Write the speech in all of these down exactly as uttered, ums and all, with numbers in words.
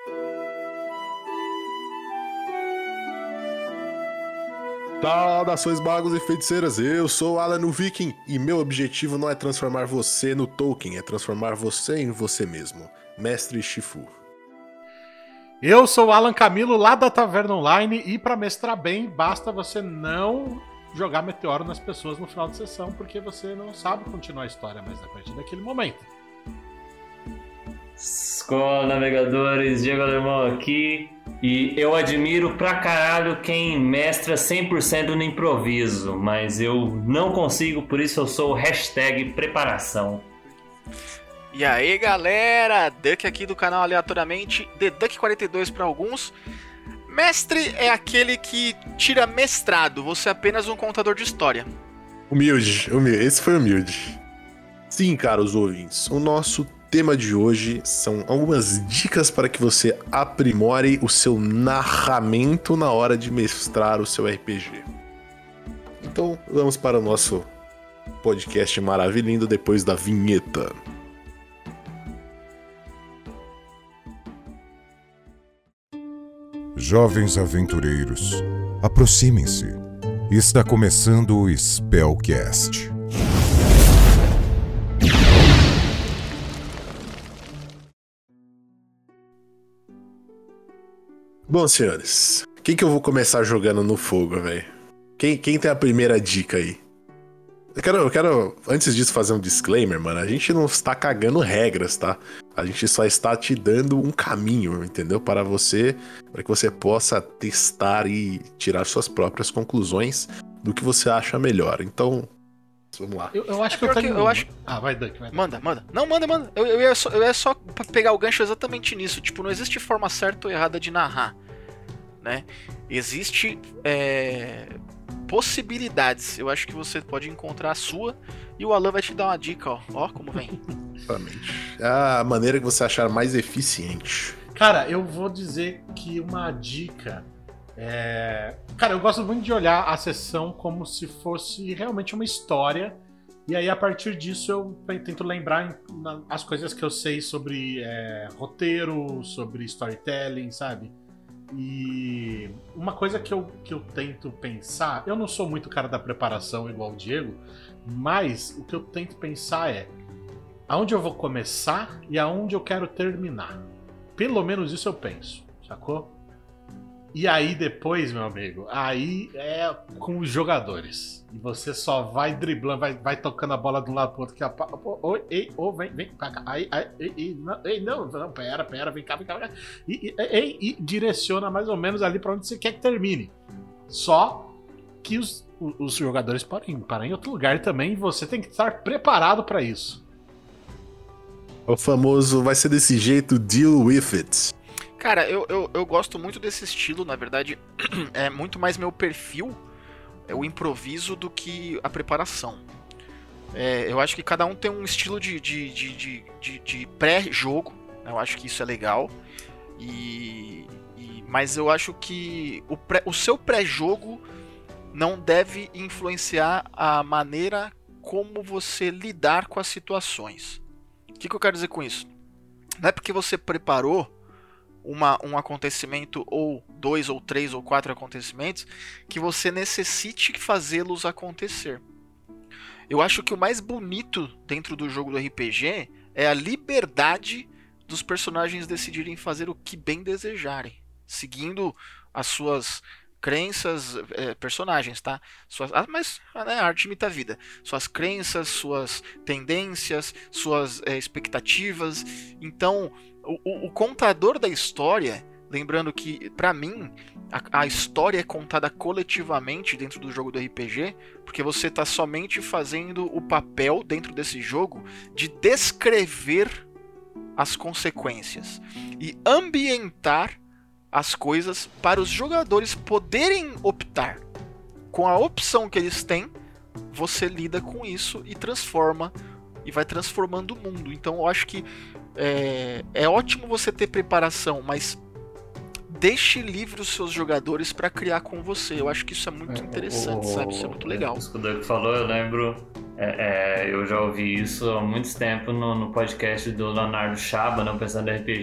Saudações magos e feiticeiras, eu sou Alan o Viking e meu objetivo não é transformar você no Tolkien, é transformar você em você mesmo, Mestre Shifu. Eu sou o Alan Camilo lá da Taverna Online e pra mestrar bem basta você não jogar meteoro nas pessoas no final de sessão porque você não sabe continuar a história mais a partir daquele momento. Escola Navegadores, Diego Alemão aqui. E eu admiro pra caralho quem mestra cem por cento no improviso, mas eu não consigo, por isso eu sou o hashtag preparação. E aí galera, Duck aqui do canal Aleatoriamente, The Duck quarenta e dois para alguns. Mestre é aquele que tira mestrado, você é apenas um contador de história. Humilde, humilde, esse foi humilde. Sim, caros ouvintes, o nosso tema de hoje são algumas dicas para que você aprimore o seu narramento na hora de mestrar o seu R P G. Então, vamos para o nosso podcast maravilhoso depois da vinheta. Jovens aventureiros, aproximem-se. Está começando o Spellcast. Bom, senhores, quem que eu vou começar jogando no fogo, velho? Quem, quem tem a primeira dica aí? Eu quero, eu quero, antes disso, fazer um disclaimer, mano. A gente não está cagando regras, tá? A gente só está te dando um caminho, entendeu? Para você, para que você possa testar e tirar suas próprias conclusões do que você acha melhor. Então, vamos lá. Eu, eu acho É que eu tenho... que eu acho... Ah, vai, Duck, vai. Manda, manda. Não, manda, manda. Eu, eu, ia só, eu ia só pegar o gancho exatamente nisso. Tipo, não existe forma certa ou errada de narrar, né? Existe é, possibilidades. Eu acho que você pode encontrar a sua e o Alan vai te dar uma dica, ó. Ó como vem. Exatamente. É a maneira que você achar mais eficiente. Cara, eu vou dizer que uma dica é... Cara, eu gosto muito de olhar a sessão como se fosse realmente uma história. E aí, a partir disso, eu tento lembrar as coisas que eu sei sobre é, roteiro, sobre storytelling, sabe? E uma coisa que eu, que eu tento pensar, eu não sou muito cara da preparação igual o Diego, mas o que eu tento pensar é aonde eu vou começar e aonde eu quero terminar. Pelo menos isso eu penso, sacou? E aí depois, meu amigo, aí é com os jogadores. E você só vai driblando, vai, vai tocando a bola de um lado pro outro. Que a, oi, ei, oh, vem, vem pra cá. Aí, aí, ei, não, ei, não, não, pera, pera, vem cá, vem cá, vem cá. E, e, e, e direciona mais ou menos ali pra onde você quer que termine. Só que os, os jogadores podem parar em outro lugar também e você tem que estar preparado pra isso. O famoso vai ser desse jeito, deal with it. Cara, eu, eu, eu gosto muito desse estilo, na verdade, é muito mais meu perfil, é o improviso do que a preparação. É, eu acho que cada um tem um estilo de, de, de, de, de, de pré-jogo, né? Eu acho que isso é legal, e, e, mas eu acho que o, pré, o seu pré-jogo não deve influenciar a maneira como você lidar com as situações. O que, que eu quero dizer com isso? Não é porque você preparou Uma, um acontecimento, ou dois, ou três, ou quatro acontecimentos, que você necessite fazê-los acontecer. Eu acho que o mais bonito dentro do jogo do R P G é a liberdade dos personagens decidirem fazer o que bem desejarem, seguindo as suas crenças, é, personagens, tá? Suas, ah, mas né, a arte imita a vida. Suas crenças, suas tendências, suas é, expectativas. Então, O, o, o contador da história, lembrando que, pra mim, a, a história é contada coletivamente dentro do jogo do R P G, porque você tá somente fazendo o papel dentro desse jogo de descrever as consequências e ambientar as coisas para os jogadores poderem optar. Com a opção que eles têm, você lida com isso e transforma, e vai transformando o mundo. Então eu acho que É, é ótimo você ter preparação, mas deixe livre os seus jogadores para criar com você. Eu acho que isso é muito interessante, o, sabe? Isso é muito legal. Isso que o Doug falou, eu lembro, é, é, eu já ouvi isso há muito tempo no, no podcast do Leonardo Chaba, não pensando em R P G,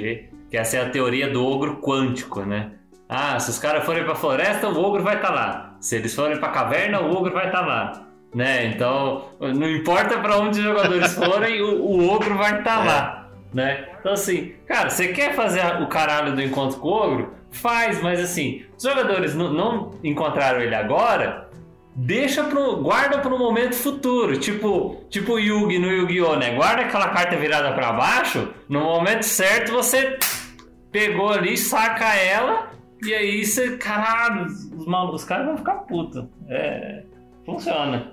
que essa é a teoria do ogro quântico, né? Ah, se os caras forem pra floresta, o ogro vai estar tá lá. Se eles forem pra caverna, o ogro vai estar tá lá. Né? Então, não importa pra onde os jogadores forem, o, o ogro vai estar tá lá. Né? Então, assim, cara, você quer fazer o caralho do encontro com o ogro? Faz, mas assim, os jogadores não, não encontraram ele agora, deixa pro, guarda para um momento futuro, tipo, tipo o Yugi no Yu-Gi-Oh, né? Guarda aquela carta virada para baixo, no momento certo você pegou ali, saca ela, e aí você, caralho, os, os caras vão ficar putos. É, funciona.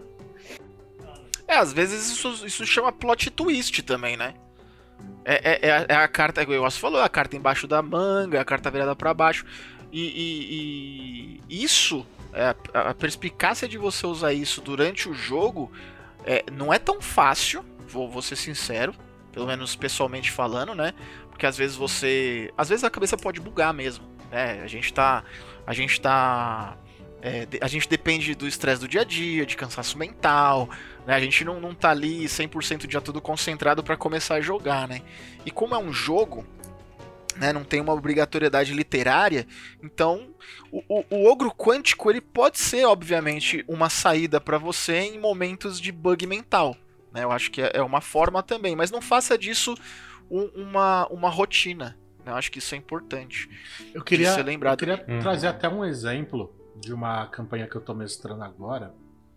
É, às vezes isso, isso chama plot twist também, né? É, é, é a carta, igual você falou, a carta embaixo da manga, a carta virada pra baixo. E, e, e isso, é, a perspicácia de você usar isso durante o jogo é, não é tão fácil, vou, vou ser sincero, pelo menos pessoalmente falando, né? Porque às vezes você. Às vezes a cabeça pode bugar mesmo, né? A gente tá. A gente tá. É, a gente depende do estresse do dia a dia, de cansaço mental, né? A gente não, não tá ali cem por cento já tudo concentrado para começar a jogar, né? E como é um jogo, né, não tem uma obrigatoriedade literária, então o, o, o ogro quântico ele pode ser, obviamente, uma saída para você em momentos de bug mental, né? Eu acho que é, é uma forma também, mas não faça disso um, uma, uma rotina, né? Eu acho que isso é importante. Eu queria, ser lembrado. eu queria Uhum. trazer até um exemplo de uma campanha que eu tô mestrando agora,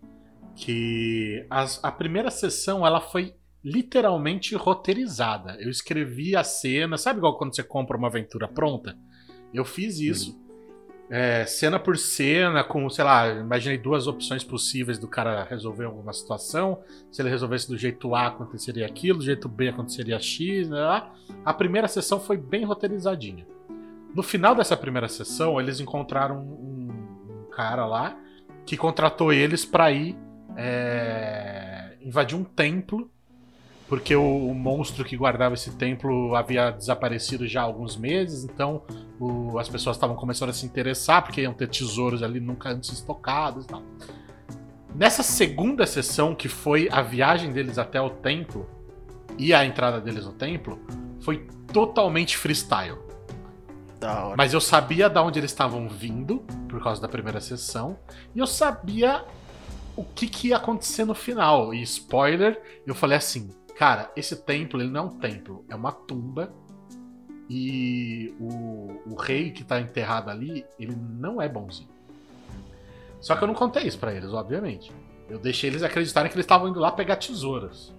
que as, a primeira sessão ela foi literalmente roteirizada. Eu escrevi a cena, sabe igual quando você compra uma aventura pronta? Eu fiz isso, é, cena por cena, com, sei lá, imaginei duas opções possíveis do cara resolver alguma situação. Se ele resolvesse do jeito A, aconteceria aquilo, do jeito B, aconteceria X, né? A primeira sessão foi bem roteirizadinha. No final dessa primeira sessão, eles encontraram um, um cara lá que contratou eles pra ir é, invadir um templo, porque o, o monstro que guardava esse templo havia desaparecido já há alguns meses, então o, as pessoas estavam começando a se interessar, porque iam ter tesouros ali nunca antes estocados e tal. Nessa segunda sessão, que foi a viagem deles até o templo e a entrada deles no templo, foi totalmente freestyle. Da hora. Mas eu sabia de onde eles estavam vindo, por causa da primeira sessão, e eu sabia o que, que ia acontecer no final. E spoiler, eu falei assim, cara, esse templo ele não é um templo, é uma tumba, e o, o rei que tá enterrado ali, ele não é bonzinho. Só que eu não contei isso pra eles, obviamente. Eu deixei eles acreditarem que eles estavam indo lá pegar tesouras.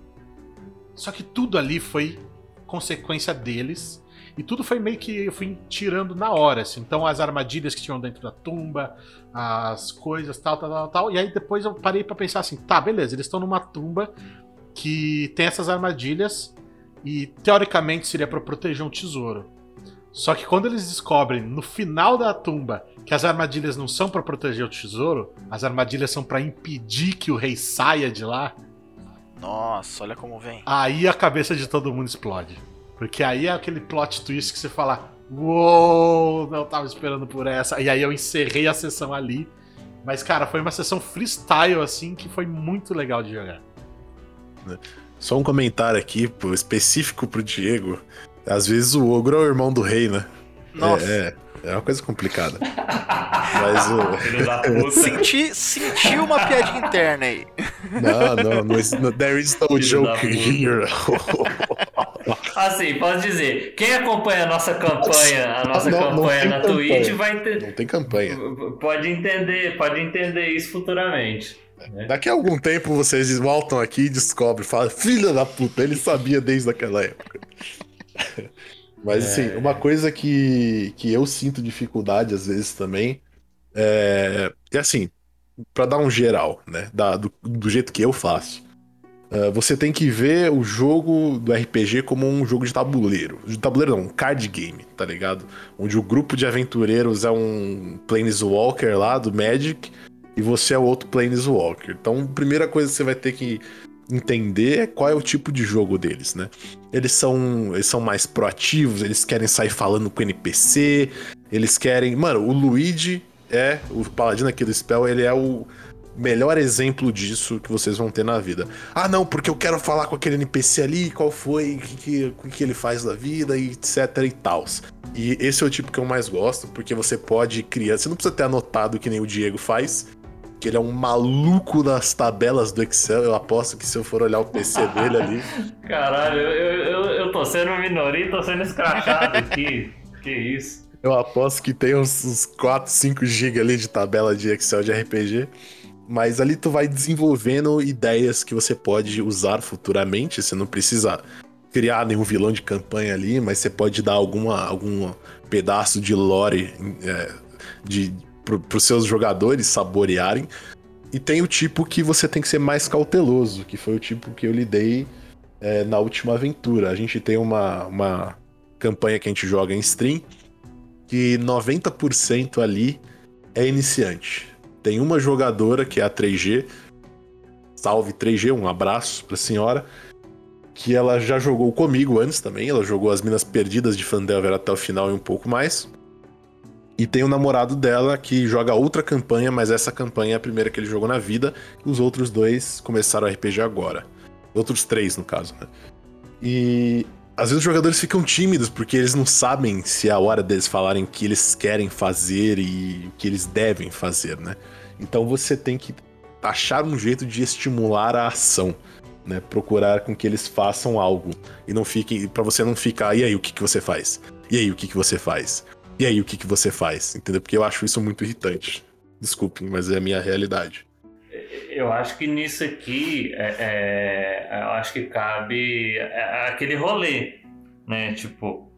Só que tudo ali foi consequência deles. E tudo foi meio que eu fui tirando na hora, assim. Então as armadilhas que tinham dentro da tumba, as coisas, tal, tal, tal, tal. E aí depois eu parei pra pensar assim, tá, beleza, eles estão numa tumba que tem essas armadilhas e teoricamente seria pra proteger um tesouro. Só que quando eles descobrem no final da tumba que as armadilhas não são pra proteger o tesouro, as armadilhas são pra impedir que o rei saia de lá, Nossa, olha como vem. aí a cabeça de todo mundo explode. Porque aí é aquele plot twist que você fala, uou, não tava esperando por essa. E aí eu encerrei a sessão ali. Mas, cara, foi uma sessão freestyle, assim, que foi muito legal de jogar. Só um comentário aqui, pô, específico pro Diego. Às vezes o ogro é o irmão do rei, né? Nossa. É, é, é uma coisa complicada. Mas o... Filho da puta. Senti, senti uma piadinha interna aí. Não, não, não, no, there is no Filho joke da puta. here. Assim, posso dizer, quem acompanha a nossa campanha, a nossa Não, não campanha tem na campanha. Twitch vai ter, Não tem campanha. pode entender, pode entender isso futuramente. Daqui a algum tempo vocês voltam aqui e descobrem, falam, filha da puta, ele sabia desde aquela época. Mas assim, uma coisa que, que eu sinto dificuldade às vezes também é, é assim, pra dar um geral, né, da, do, do jeito que eu faço. Uh, você tem que ver o jogo do R P G como um jogo de tabuleiro. De tabuleiro não, um card game, tá ligado? Onde o grupo de aventureiros é um Planeswalker lá do Magic e você é o outro Planeswalker. Então, a primeira coisa que você vai ter que entender é qual é o tipo de jogo deles, né? Eles são, eles são mais proativos, eles querem sair falando com o N P C, eles querem... Mano, o Luigi é, o paladino aqui do Spell, ele é o... melhor exemplo disso que vocês vão ter na vida. Ah, não, porque eu quero falar com aquele N P C ali, qual foi, o que, que, que, que ele faz da vida, e etc e tal. E esse é o tipo que eu mais gosto, porque você pode criar... Você não precisa ter anotado que nem o Diego faz, que ele é um maluco das tabelas do Excel. Eu aposto que se eu for olhar o P C dele ali... Caralho, eu, eu, eu tô sendo minoria e tô sendo escrachado aqui. Que isso? Eu aposto que tem uns, uns quatro, cinco gigas ali de tabela de Excel de R P G. Mas ali tu vai desenvolvendo ideias que você pode usar futuramente. Você não precisa criar nenhum vilão de campanha ali, mas você pode dar alguma, algum pedaço de lore é, de, pro, pros seus jogadores saborearem. E tem o tipo que você tem que ser mais cauteloso, que foi o tipo que eu lidei é, na última aventura. A gente tem uma, uma campanha que a gente joga em stream, que noventa por cento ali é iniciante. Tem uma jogadora, que é a três G, salve três G, um abraço pra senhora, que ela já jogou comigo antes também, ela jogou as Minas Perdidas de Phandelver até o final e um pouco mais. E tem o namorado dela que joga outra campanha, mas essa campanha é a primeira que ele jogou na vida, e os outros dois começaram o R P G agora. Outros três, no caso, né? E às vezes os jogadores ficam tímidos, porque eles não sabem se é a hora deles falarem o que eles querem fazer e o que eles devem fazer, né? Então você tem que achar um jeito de estimular a ação, né? Procurar com que eles façam algo. E não fiquem, pra você não ficar, e aí, o que, que você faz? E aí, o que, que você faz? E aí, o que, que você faz? Entendeu? Porque eu acho isso muito irritante. Desculpem, mas é a minha realidade. Eu acho que nisso aqui, é, é, eu acho que cabe aquele rolê, né? Tipo,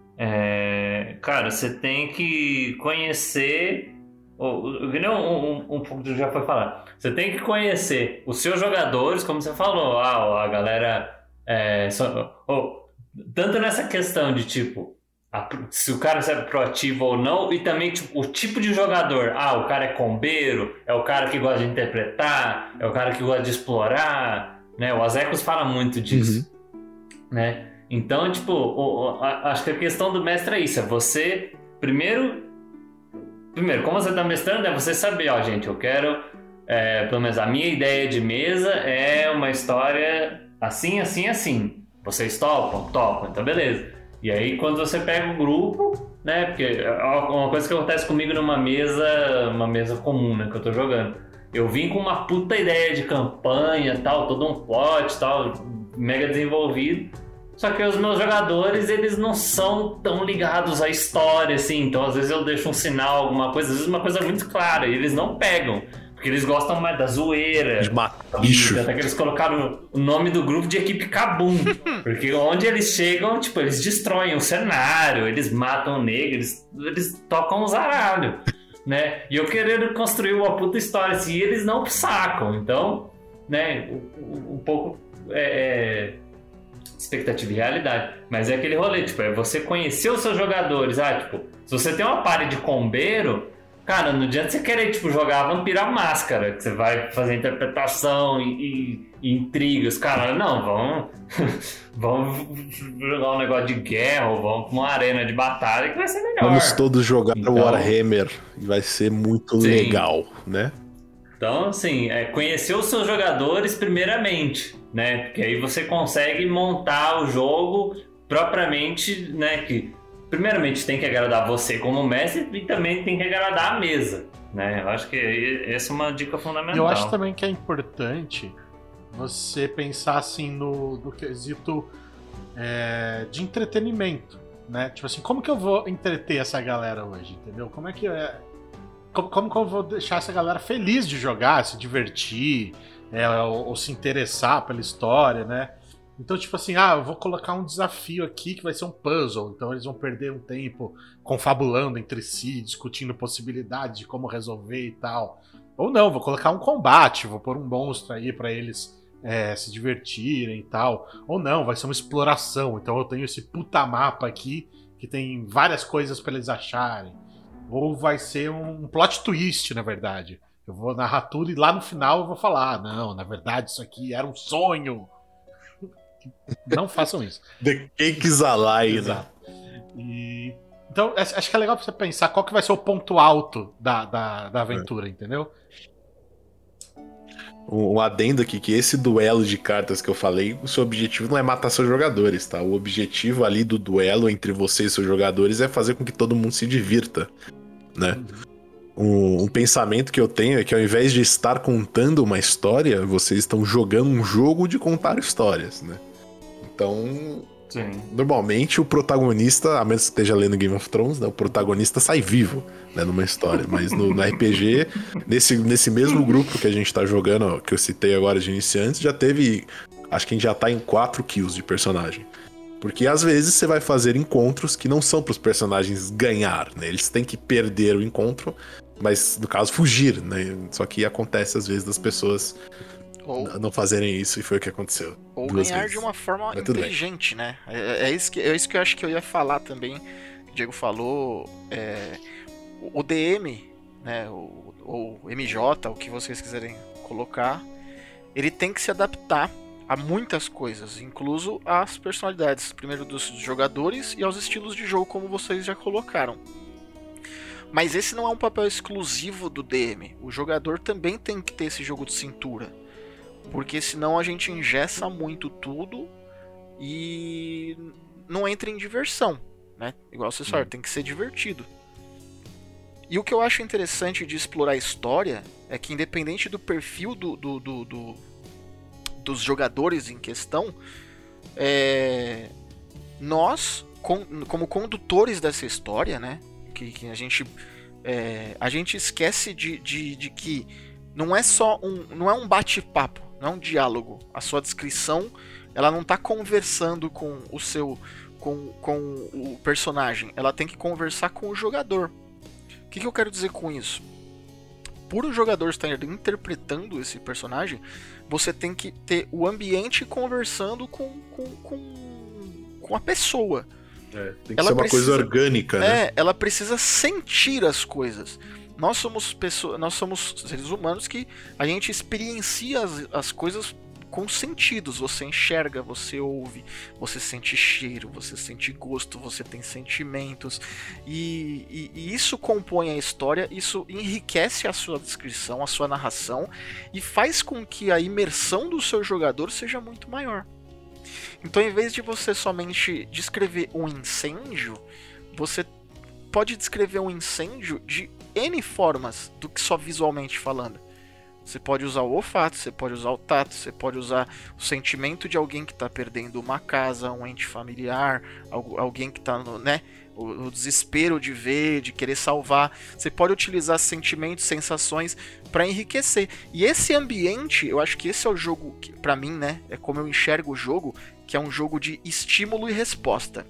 é, cara, você tem que conhecer, ou, um, um, um pouco já foi falar, você tem que conhecer os seus jogadores, como você falou, ah, a galera, é, só, ou, tanto nessa questão de tipo, a, se o cara é proativo ou não, e também tipo, o tipo de jogador. Ah, o cara é combeiro, é o cara que gosta de interpretar, é o cara que gosta de explorar, né? O Azecos fala muito disso, uhum. né? Então, tipo, o, o, a, acho que a questão do mestre é isso, é você, primeiro, primeiro, como você tá mestrando, é você saber, ó, gente, eu quero, é, pelo menos a minha ideia de mesa é uma história assim, assim, assim. Vocês topam? Topam, então beleza. E aí, quando você pega o grupo, né? Porque uma coisa que acontece comigo numa mesa, uma mesa comum, né? Que eu tô jogando. Eu vim com uma puta ideia de campanha, tal, todo um plot, tal, mega desenvolvido. Só que os meus jogadores, eles não são tão ligados à história, assim. Então, às vezes eu deixo um sinal, alguma coisa, às vezes uma coisa muito clara, e eles não pegam. Porque eles gostam mais da zoeira. De matar bicho. Até que eles colocaram o nome do grupo de equipe Kabum. Porque onde eles chegam, tipo, eles destroem o cenário, eles matam o negro, eles, eles tocam os zaralhos, né? E eu querendo construir uma puta história assim, e eles não sacam. Então, né, um, um pouco é, é, expectativa e realidade. Mas é aquele rolê, tipo, é você conhecer os seus jogadores. Ah, tipo, se você tem uma party de combeiro, cara, não adianta você querer, tipo, jogar Vampira Máscara, que você vai fazer interpretação e, e, e intrigas. Cara, não, vamos, vamos jogar um negócio de guerra ou vamos pra uma arena de batalha que vai ser melhor. Vamos todos jogar então, Warhammer e vai ser muito sim. legal, né? Então, assim, é conhecer os seus jogadores primeiramente, né? Porque aí você consegue montar o jogo propriamente, né? Que primeiramente tem que agradar você como mestre e também tem que agradar a mesa, né? Eu acho que essa é uma dica fundamental. Eu acho também que é importante você pensar assim no, no quesito é, de entretenimento, né? Tipo assim, como que eu vou entreter essa galera hoje, entendeu? Como é que é, como, como que eu vou deixar essa galera feliz de jogar, se divertir, é, ou, ou se interessar pela história, né? Então, tipo assim, ah, eu vou colocar um desafio aqui que vai ser um puzzle. Então eles vão perder um tempo confabulando entre si, discutindo possibilidades de como resolver e tal. Ou não, vou colocar um combate, vou pôr um monstro aí pra eles é, se divertirem e tal. Ou não, vai ser uma exploração. Então eu tenho esse puta mapa aqui que tem várias coisas pra eles acharem. Ou vai ser um plot twist, na verdade. Eu vou narrar tudo e lá no final eu vou falar, ah, não, na verdade isso aqui era um sonho. Não façam isso. The Cake's Alive. Exato. E, então, acho que é legal pra você pensar qual que vai ser o ponto alto da, da, da aventura, é. entendeu? Um, um adendo aqui, que esse duelo de cartas que eu falei, o seu objetivo não é matar seus jogadores, tá? O objetivo ali do duelo entre você e seus jogadores é fazer com que todo mundo se divirta, né? Um, um pensamento que eu tenho é que ao invés de estar contando uma história, vocês estão jogando um jogo de contar histórias, né? Então... Sim. Normalmente o protagonista, a menos que esteja lendo Game of Thrones, né, o protagonista sai vivo, né, numa história. Mas no, no R P G, nesse, nesse mesmo grupo que a gente tá jogando, que eu citei agora de iniciantes, já teve. Acho que a gente já tá em quatro kills de personagem. Porque às vezes você vai fazer encontros que não são pros personagens ganhar, né? Eles têm que perder o encontro, mas no caso fugir, né? Só que acontece às vezes das pessoas ou, não fazerem isso, e foi o que aconteceu. Ou ganhar vezes. de uma forma Mas inteligente, né? É, é, isso que, é isso que eu acho que eu ia falar também. O Diego falou. É, o D M, né? O, ou M J, o que vocês quiserem colocar, ele tem que se adaptar a muitas coisas, incluso às personalidades, primeiro dos jogadores e aos estilos de jogo, como vocês já colocaram. Mas esse não é um papel exclusivo do D M. O jogador também tem que ter esse jogo de cintura. Porque senão a gente engessa muito tudo e não entra em diversão, né? Igual vocês falaram, tem que ser divertido. E o que eu acho interessante de explorar a história é que, independente do perfil do, do, do, do, dos jogadores em questão, é, nós, com, como condutores dessa história, né? Que, que a gente é, a gente esquece de, de, de que não é só um, não é um bate-papo. Não é um diálogo. A sua descrição, ela não está conversando com o seu, com, com o personagem. Ela tem que conversar com o jogador. O que, que eu quero dizer com isso? Por o jogador estar interpretando esse personagem, você tem que ter o ambiente conversando com, com, com, com a pessoa. É, tem que ela ser uma precisa, coisa orgânica, né? É, ela precisa sentir as coisas. Nós somos pessoas, nós somos seres humanos que a gente experiencia as, as coisas com sentidos. Você enxerga, você ouve, você sente cheiro, você sente gosto, você tem sentimentos. E, e, e isso compõe a história, isso enriquece a sua descrição, a sua narração e faz com que a imersão do seu jogador seja muito maior. Então, em vez de você somente descrever um incêndio, você pode descrever um incêndio de N formas do que só visualmente falando. Você pode usar o olfato, você pode usar o tato, você pode usar o sentimento de alguém que está perdendo uma casa, um ente familiar, alguém que está no, né, o, o desespero de ver, de querer salvar. Você pode utilizar sentimentos, sensações para enriquecer. E esse ambiente, eu acho que esse é o jogo, que, para mim, né, é como eu enxergo o jogo, que é um jogo de estímulo e resposta.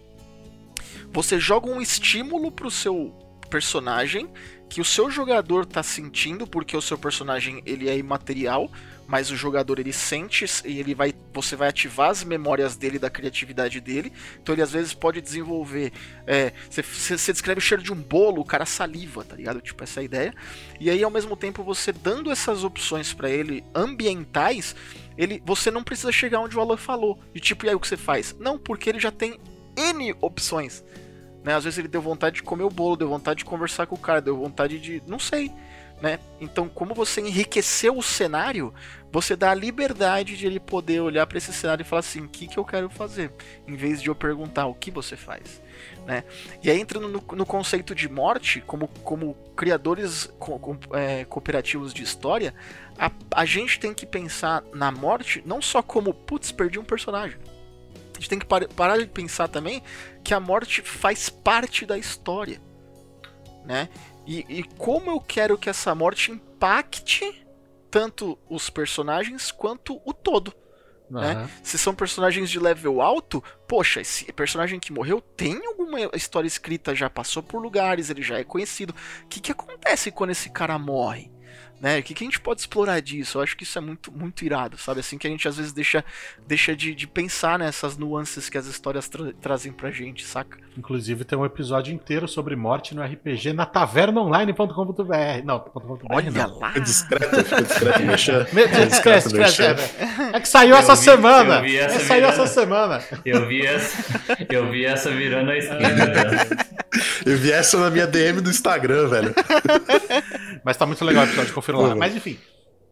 Você joga um estímulo pro seu personagem que o seu jogador tá sentindo, porque o seu personagem ele é imaterial, mas o jogador ele sente e ele vai, você vai ativar as memórias dele, da criatividade dele. Então ele às vezes pode desenvolver, é, você, você descreve o cheiro de um bolo, o cara saliva, tá ligado? Tipo, essa é a ideia. E aí ao mesmo tempo você dando essas opções para ele ambientais, ele, você não precisa chegar onde o Alan falou, e tipo, e aí o que você faz? Não, porque ele já tem N opções. Né? Às vezes ele deu vontade de comer o bolo, deu vontade de conversar com o cara, deu vontade de... não sei, né? Então, como você enriqueceu o cenário, você dá a liberdade de ele poder olhar para esse cenário e falar assim, o que, que eu quero fazer? Em vez de eu perguntar o que você faz, né? E aí, entrando no, no conceito de morte, como, como criadores co, co, é, cooperativos de história, a, a gente tem que pensar na morte não só como, putz, perdi um personagem. A gente tem que par- parar de pensar também que a morte faz parte da história, né? E, e como eu quero que essa morte impacte tanto os personagens quanto o todo, uhum. Né? Se são personagens de level alto, poxa, esse personagem que morreu tem alguma história escrita, já passou por lugares, ele já é conhecido. O que, que acontece quando esse cara morre? Né? O que, que a gente pode explorar disso? Eu acho que isso é muito, muito irado, sabe? Assim que a gente às vezes deixa, deixa de, de pensar nessas nuances que as histórias tra- trazem pra gente, saca? Inclusive tem um episódio inteiro sobre morte no R P G na taverna online ponto com ponto b r. Não, .com.br Olha não. lá! É discreto, fica discreto, mexer. Discreto, discreto. É que saiu eu essa vi, semana! Vi essa é, saiu essa semana! Eu vi essa, eu vi essa virando a esquina. Eu vi essa na minha D M do Instagram, velho. Mas tá muito legal o episódio, confira lá. Mas enfim,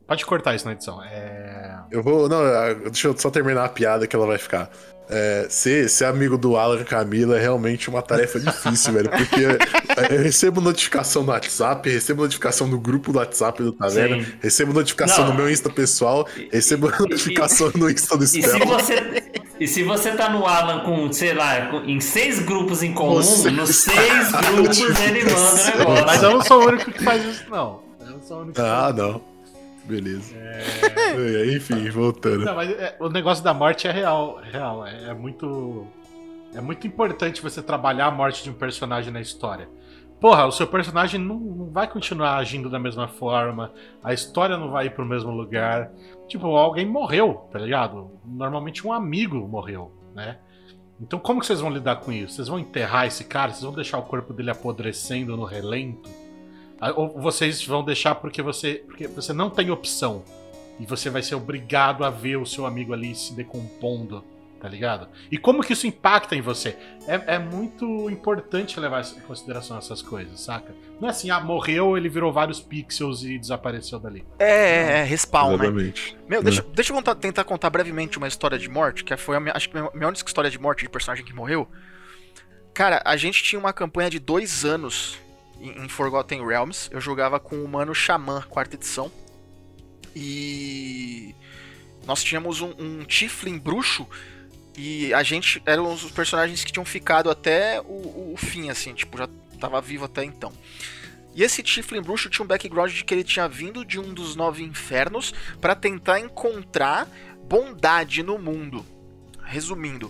Pode cortar isso na edição. É... Eu vou. Não, deixa eu só terminar a piada que ela vai ficar. É, ser, ser amigo do Alan e Camila é realmente uma tarefa difícil, velho. Porque eu recebo notificação no WhatsApp, recebo notificação no grupo do WhatsApp do Taverna, Sim. recebo notificação Não. no meu Insta pessoal, recebo e, notificação e, no Insta do Spell. E se, você, e se você tá no Alan com, sei lá, com, em seis grupos em comum, você... nos seis grupos ele manda o negócio. Mas eu não sou o único que faz isso, não. Eu não sou o único que Ah, faz não. Beleza. É... Enfim, voltando. Não, mas é, o negócio da morte é real. É, real é, é muito. É muito importante você trabalhar a morte de um personagem na história. Porra, o seu personagem não, não vai continuar agindo da mesma forma, a história não vai ir pro mesmo lugar. Tipo, alguém morreu, tá ligado? Normalmente um amigo morreu, né? Então como que vocês vão lidar com isso? Vocês vão enterrar esse cara? Vocês vão deixar o corpo dele apodrecendo no relento? Ou vocês vão deixar porque você, porque você não tem opção e você vai ser obrigado a ver o seu amigo ali se decompondo, tá ligado? E como que isso impacta em você? É, é muito importante levar em consideração essas coisas, saca? Não é assim, ah, morreu, ele virou vários pixels e desapareceu dali. É, é, respawn, Exatamente. né? Meu, deixa, deixa eu contar, tentar contar brevemente uma história de morte, que foi a minha, acho que a minha única história de morte de personagem que morreu. Cara, a gente tinha uma campanha de dois anos em Forgotten Realms. Eu jogava com o Humano Xamã, quarta edição. E nós tínhamos um, um Tiflin bruxo. E a gente eram os personagens que tinham ficado até o, o fim, assim, tipo, já tava vivo até então. E esse Tiflin bruxo tinha um background de que ele tinha vindo de um dos nove infernos para tentar encontrar bondade no mundo. Resumindo.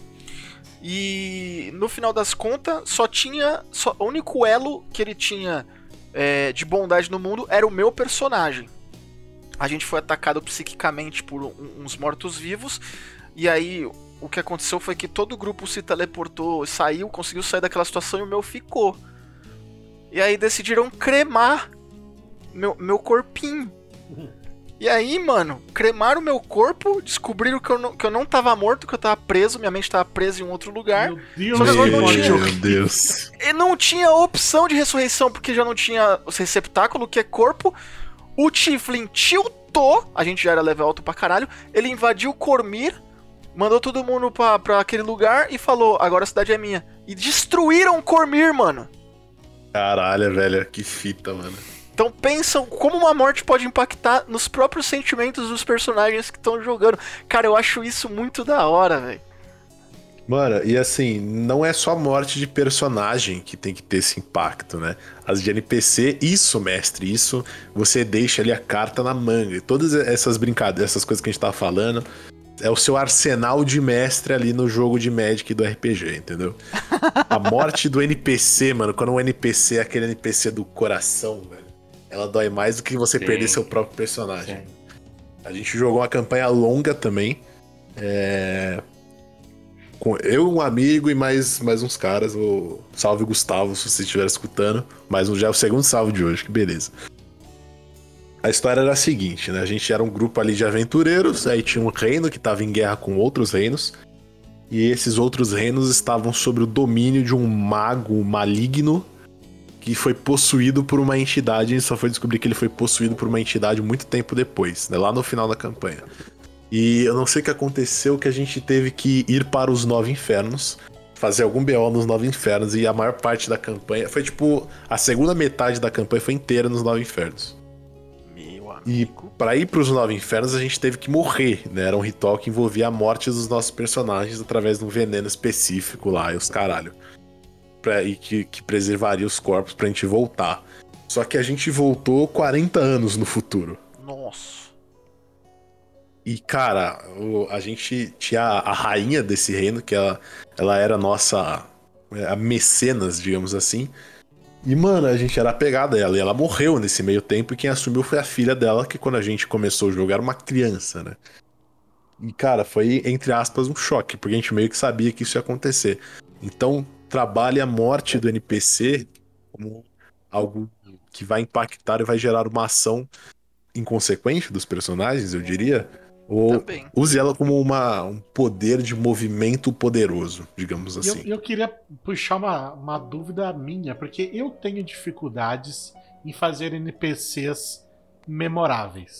E no final das contas, só tinha. Só, o único elo que ele tinha é, de bondade no mundo era o meu personagem. A gente foi atacado psiquicamente por um, uns mortos-vivos. E aí o que aconteceu foi que todo o grupo se teleportou, saiu, conseguiu sair daquela situação e o meu ficou. E aí decidiram cremar meu, meu corpinho. E aí, mano, cremaram o meu corpo, descobriram que eu, não, que eu não tava morto, que eu tava preso, minha mente tava presa em um outro lugar. Meu Deus, Só que meu não tinha, Deus. meu Deus. E não tinha opção de ressurreição, porque já não tinha o receptáculo, que é corpo. O Tiflin tiltou, a gente já era level alto pra caralho, ele invadiu Cormyr, mandou todo mundo pra, pra aquele lugar e falou, agora a cidade é minha. E destruíram Cormyr, mano. Caralho, velho, que fita, mano. Então pensam como uma morte pode impactar nos próprios sentimentos dos personagens que estão jogando. Cara, eu acho isso muito da hora, velho. Mano, e assim, não é só a morte de personagem que tem que ter esse impacto, né? As de N P C, isso, mestre, isso você deixa ali a carta na manga. E todas essas brincadeiras, essas coisas que a gente tá falando, é o seu arsenal de mestre ali no jogo de Magic do R P G, entendeu? A morte do N P C, mano, quando um N P C é aquele N P C do coração, velho, ela dói mais do que você Sim. perder seu próprio personagem. Sim. A gente jogou uma campanha longa também. É... Com eu, um amigo e mais, mais uns caras. O... Salve Gustavo, se você estiver escutando. Mas já é o segundo salve de hoje, que beleza. A história era a seguinte, né? A gente era um grupo ali de aventureiros. Aí tinha um reino que estava em guerra com outros reinos. E esses outros reinos estavam sob o domínio de um mago maligno que foi possuído por uma entidade, e só foi descobrir que ele foi possuído por uma entidade muito tempo depois, né, lá no final da campanha. E eu não sei o que aconteceu, que a gente teve que ir para os Nove Infernos, fazer algum B O nos Nove Infernos, e a maior parte da campanha, foi tipo, a segunda metade da campanha foi inteira nos Nove Infernos. Meu amigo. E para ir para os Nove Infernos a gente teve que morrer, né, era um ritual que envolvia a morte dos nossos personagens através de um veneno específico lá, e os caralho. Pra, e que, que preservaria os corpos pra gente voltar. Só que a gente voltou quarenta anos no futuro. Nossa. E, cara, o, a gente tinha a, a rainha desse reino, que ela, ela era a nossa a mecenas, digamos assim. E, mano, a gente era apegado a ela. E ela morreu nesse meio tempo. E quem assumiu foi a filha dela, que quando a gente começou o jogo era uma criança, né? E, cara, foi, entre aspas, um choque. Porque a gente meio que sabia que isso ia acontecer. Então, trabalhe a morte do N P C como algo que vai impactar e vai gerar uma ação inconsequente dos personagens, eu diria. Ou Também. use ela como uma, um poder de movimento poderoso, digamos assim. Eu, eu queria puxar uma, uma dúvida minha, porque eu tenho dificuldades em fazer N P Cs memoráveis.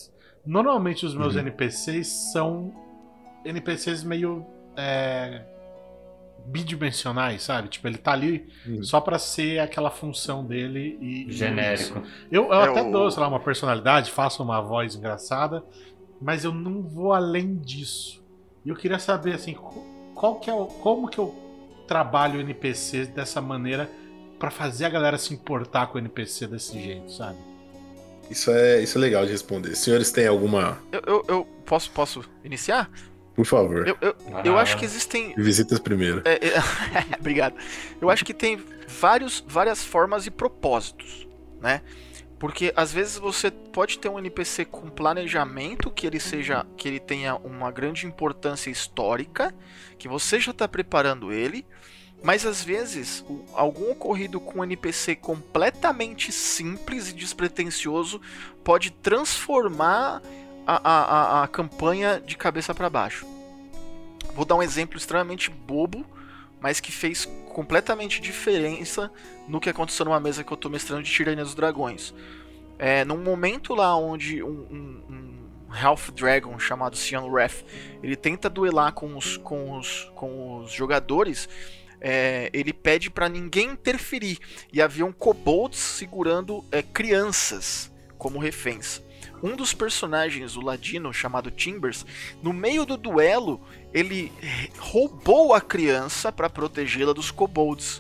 Normalmente os meus Uhum. N P Cs são N P Cs meio é, bidimensionais, sabe? Tipo, ele tá ali Uhum. só pra ser aquela função dele e... e Genérico. Eu, eu É até o- dou, sei lá, uma personalidade, faço uma voz engraçada, mas eu não vou além disso. E eu queria saber, assim, co- qual que é o, como que eu trabalho o N P C dessa maneira pra fazer a galera se importar com o N P C desse jeito, sabe? Isso é, isso é legal de responder. Senhores, têm alguma... Eu, eu, eu posso, posso iniciar? Por favor, Eu, eu, eu acho que existem. visitas primeiro. É, é, obrigado. Eu acho que tem vários, várias formas e propósitos, né? Porque às vezes você pode ter um N P C com planejamento, que ele seja, que ele tenha uma grande importância histórica, que você já está preparando ele, mas às vezes o- algum ocorrido com um N P C completamente simples e despretensioso pode transformar a, a, a, a campanha de cabeça para baixo. Vou dar um exemplo extremamente bobo, mas que fez completamente diferença no que aconteceu numa mesa que eu tô mestrando de Tirania dos Dragões. É, num momento lá onde um, um, um Half Dragon chamado Cian Wrath, ele tenta duelar com os, com os, com os jogadores, é, ele pede pra ninguém interferir, e haviam kobolds segurando é, crianças como reféns. Um dos personagens, o ladino chamado Timbers, no meio do duelo, ele roubou a criança para protegê-la dos kobolds.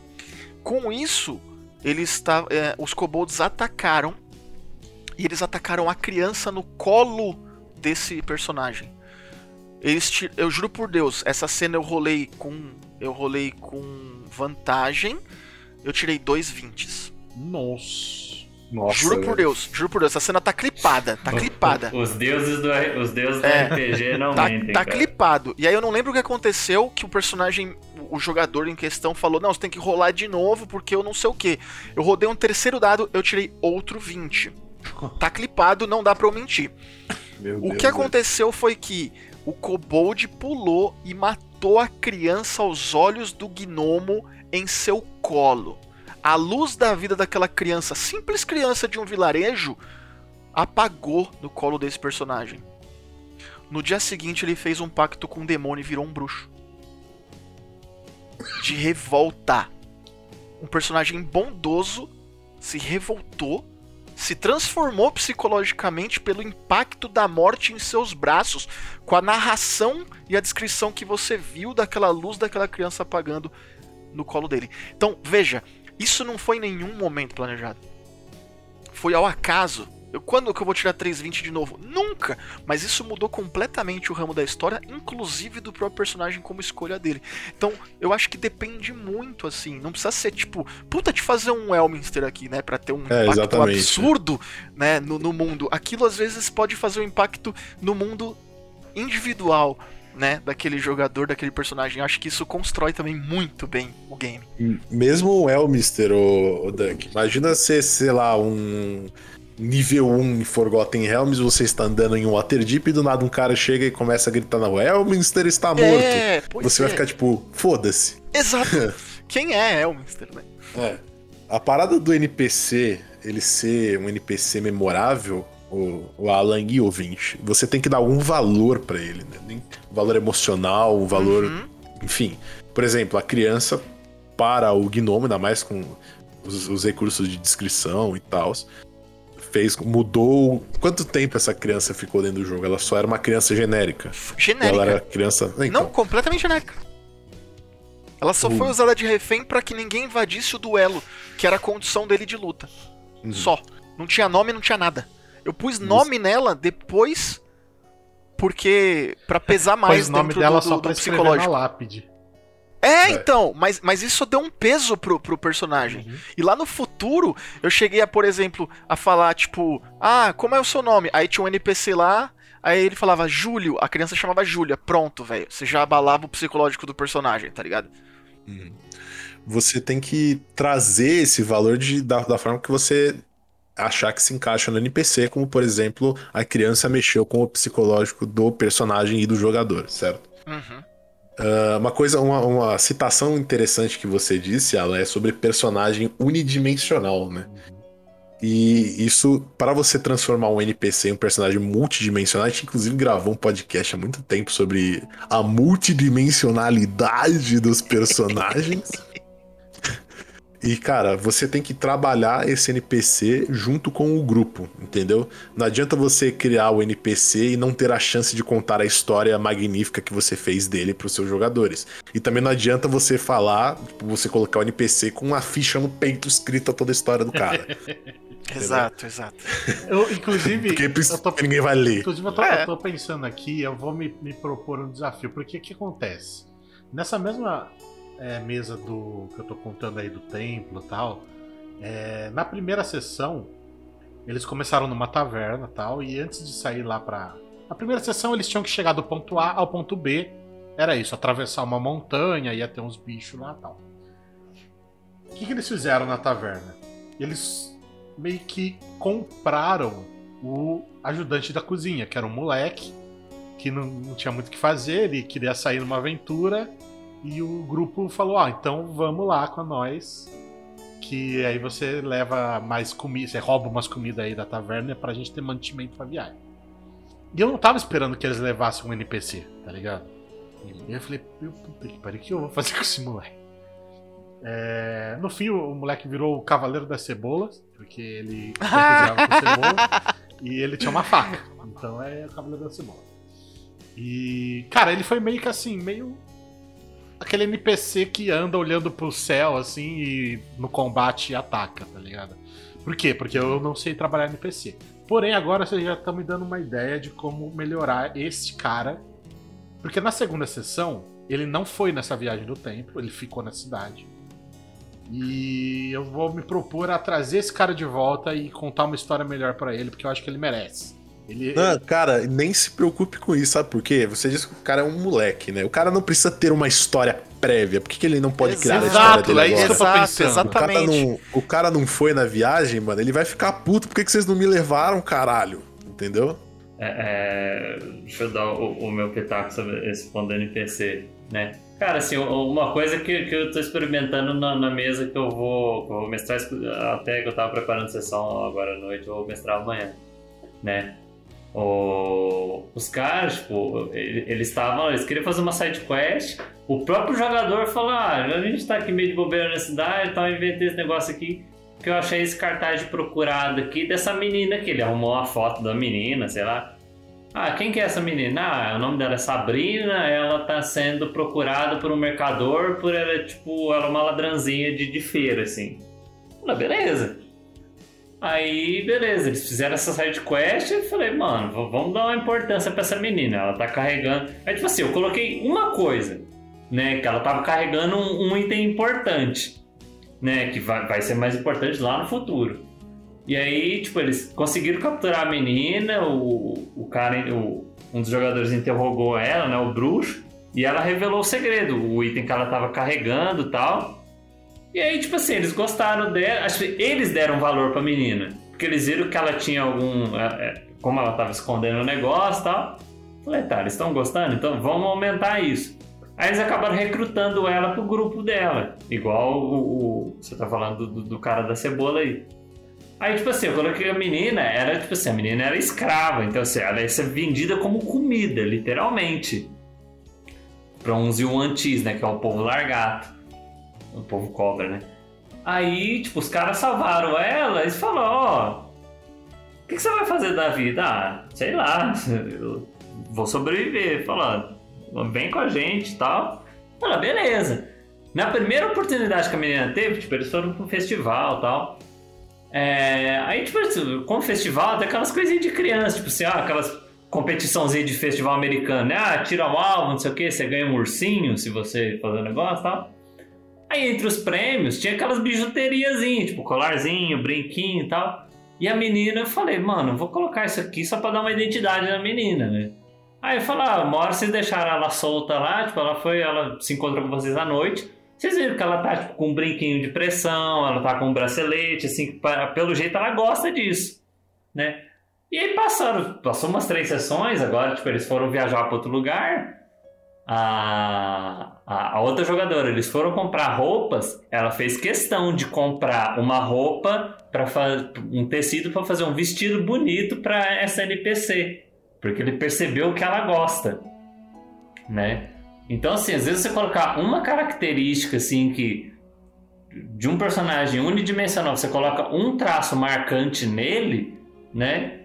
Com isso, eles está, é, os kobolds atacaram, e eles atacaram a criança no colo desse personagem. Eles ti- eu juro por Deus, essa cena eu rolei com eu rolei com vantagem, eu tirei dois vintes. Nossa. Nossa, Juro por velho. Deus, juro por Deus, essa cena tá clipada, tá clipada. Os deuses do, R- os deuses do É. R P G não Tá, mentem, tá cara. clipado. E aí eu não lembro o que aconteceu, que o personagem, o jogador em questão falou, não, você tem que rolar de novo, porque eu não sei o que. Eu rodei um terceiro dado, eu tirei outro vinte. Tá clipado, não dá pra eu mentir. Meu O Deus, que velho. aconteceu foi que o kobold pulou e matou a criança aos olhos do gnomo em seu colo. A luz da vida daquela criança, simples criança de um vilarejo, apagou no colo desse personagem. No dia seguinte ele fez um pacto com o demônio e virou um bruxo. De revolta. Um personagem bondoso se revoltou, se transformou psicologicamente pelo impacto da morte em seus braços, com a narração e a descrição que você viu daquela luz daquela criança apagando no colo dele. Então, veja, isso não foi em nenhum momento planejado. Foi ao acaso. Eu, quando que eu vou tirar trezentos e vinte de novo? Nunca! Mas isso mudou completamente o ramo da história, inclusive do próprio personagem como escolha dele. Então, eu acho que depende muito, assim. Não precisa ser, tipo, puta de fazer um Elminster aqui, né? Pra ter um É, impacto exatamente. absurdo, né, no, no mundo. Aquilo, às vezes, pode fazer um impacto no mundo individual, né? Daquele jogador, daquele personagem. Eu acho que isso constrói também muito bem o game. Mesmo o Elminster, o, o Dunk, imagina ser, sei lá, um nível um em Forgotten Realms, você está andando em um Waterdeep e do nada um cara chega e começa a gritar na rua, Elminster está morto. É, pois Você vai é. ficar tipo, foda-se. Exato. Quem é Elminster, né? É. A parada do N P C, ele ser um N P C memorável, o, o Alan e o ouvinte, você tem que dar algum valor pra ele, né? Nem- Um valor emocional, um valor... Uhum. Enfim, por exemplo, a criança para o gnomo, ainda mais com os, os recursos de descrição e tal, fez, mudou... Quanto tempo essa criança ficou dentro do jogo? Ela só era uma criança genérica. Genérica. Ela era criança... Então, Não, completamente genérica. Ela só Hum. foi usada de refém pra que ninguém invadisse o duelo, que era a condição dele de luta. Uhum. Só. Não tinha nome, não tinha nada. Eu pus nome nela depois porque pra pesar mais Pôs o nome dentro dela do, só do, pra do escrever na psicológico. lápide. É, É. então, mas, mas isso deu um peso pro, pro personagem. E lá no futuro, eu cheguei a, por exemplo, a falar, tipo, ah, como é o seu nome? Aí tinha um N P C lá, aí ele falava Júlio, a criança chamava Júlia. Pronto, velho. Você já abalava o psicológico do personagem, tá ligado? você tem que trazer esse valor de, da, da forma que você achar que se encaixa no N P C, como, por exemplo, a criança mexeu com o psicológico do personagem e do jogador, certo? Uhum. Uh, uma coisa, uma, uma citação interessante que você disse, Alan, é sobre personagem unidimensional, né? E isso, para você transformar um N P C em um personagem multidimensional, a gente inclusive gravou um podcast há muito tempo sobre a multidimensionalidade dos personagens. E, cara, você tem que trabalhar esse N P C junto com o grupo, entendeu? Não adianta você criar o N P C e não ter a chance de contar a história magnífica que você fez dele pros seus jogadores. E também não adianta você falar, tipo, você colocar o N P C com uma ficha no peito escrita toda a história do cara. Exato, exato. Eu, inclusive, Porque eu tô, ninguém vai ler. Inclusive, eu tô, É. eu tô pensando aqui, eu vou me, me propor um desafio, porque o que acontece? Nessa mesma é, mesa do que eu tô contando aí do templo e tal, é, na primeira sessão, eles começaram numa taverna e tal, e antes de sair lá pra. Na primeira sessão, eles tinham que chegar do ponto A ao ponto B. Era isso, atravessar uma montanha, ia ter uns bichos lá e tal. O que, que eles fizeram na taverna? Eles meio que compraram o ajudante da cozinha, que era um moleque que não, não tinha muito o que fazer, ele queria sair numa aventura e o grupo falou, ah, então vamos lá com nós, que aí você leva mais comida, você rouba umas comidas aí da taverna pra gente ter mantimento pra viagem. E eu não tava esperando que eles levassem um N P C, tá ligado? E eu falei, puta que pariu, o que eu vou fazer com esse moleque? É, no fim, o moleque virou o Cavaleiro das Cebolas, porque ele cozinhava com cebola e ele tinha uma faca. Então é o Cavaleiro das Cebolas. E, cara, ele foi meio que assim, meio aquele N P C que anda olhando pro céu, assim, e no combate ataca, tá ligado? Por quê? Porque eu não sei trabalhar N P C. Porém, agora vocês já estão me dando uma ideia de como melhorar esse cara. Porque na segunda sessão, ele não foi nessa viagem do tempo, ele ficou na cidade. E eu vou me propor a trazer esse cara de volta e contar uma história melhor pra ele, porque eu acho que ele merece. Ele, Não, ele... cara, nem se preocupe com isso, sabe por quê? Você disse que o cara é um moleque, né? O cara não precisa ter uma história prévia. Por que, que ele não pode criar a história Exato, dele é isso que eu agora? tô Exato, pensando. O cara, exatamente. não, o cara não foi na viagem, mano, ele vai ficar puto. Por que, que vocês não me levaram, caralho? Entendeu? É, é, deixa eu dar o, o meu pitaco sobre esse ponto do N P C, né? Cara, assim, uma coisa que, que eu tô experimentando na, na mesa que eu vou, que eu vou mestrar, até que eu tava preparando sessão agora à noite, eu vou mestrar amanhã, né? O, os caras, tipo, eles estavam, eles queriam fazer uma side quest, o próprio jogador falou, ah, a gente tá aqui meio de bobeira na cidade, então eu inventei esse negócio aqui, que eu achei esse cartaz de procurado aqui dessa menina que ele arrumou uma foto da menina, sei lá. Ah, quem que é essa menina? Ah, o nome dela é Sabrina, ela tá sendo procurada por um mercador, por ela, tipo, ela é uma ladrãzinha de, de feira, assim. Ah, beleza. Aí, beleza, eles fizeram essa side quest e eu falei, mano, vamos dar uma importância pra essa menina, ela tá carregando... Aí, tipo assim, eu coloquei uma coisa, né, que ela tava carregando um, um item importante, né, que vai, vai ser mais importante lá no futuro. E aí, tipo, eles conseguiram capturar a menina, o, o cara, o, um dos jogadores interrogou ela, né, o bruxo, e ela revelou o segredo, o item que ela tava carregando e tal. E aí, tipo assim, eles gostaram dela, acho que eles deram valor pra menina, porque eles viram que ela tinha algum, é, como ela tava escondendo o negócio e tal. Falei, tá, eles estão gostando, então vamos aumentar isso. Aí eles acabaram recrutando ela pro grupo dela, igual o, o você tá falando do, do cara da cebola aí. Aí, tipo assim, eu coloquei a menina, era tipo assim, a menina era escrava, então assim, ela ia ser vendida como comida, literalmente. Pra uns Yuan-Tis, né, que é o povo largato, o povo cobra, né. Aí, tipo, os caras salvaram ela e falaram, ó, o que, que você vai fazer da vida? Ah, sei lá, eu vou sobreviver. Falaram, vem com a gente e tal. Falaram, beleza. Na primeira oportunidade que a menina teve, tipo, eles foram pra um festival e tal. É, aí, tipo, como festival, tem aquelas coisinhas de criança, tipo assim, ah, aquelas competiçãozinhas de festival americano, né? Ah, tira um alvo, não sei o que, você ganha um ursinho se você fazer um negócio e tal. Aí, entre os prêmios, tinha aquelas bijuteriazinhas, tipo, colarzinho, brinquinho e tal. E a menina, eu falei, mano, eu vou colocar isso aqui só pra dar uma identidade na menina, né? Aí eu falei, ah, uma hora vocês deixaram ela solta lá, tipo, ela foi, ela se encontrou com vocês à noite. Vocês viram que ela tá tipo, com um brinquinho de pressão, ela tá com um bracelete, assim, pelo jeito ela gosta disso, né? E aí passaram, passou umas três sessões, agora tipo, eles foram viajar para outro lugar, a, a, a outra jogadora, eles foram comprar roupas, ela fez questão de comprar uma roupa, pra fa- um tecido para fazer um vestido bonito para essa N P C, porque ele percebeu que ela gosta, né? Então, assim, às vezes você colocar uma característica, assim, que de um personagem unidimensional, você coloca um traço marcante nele, né?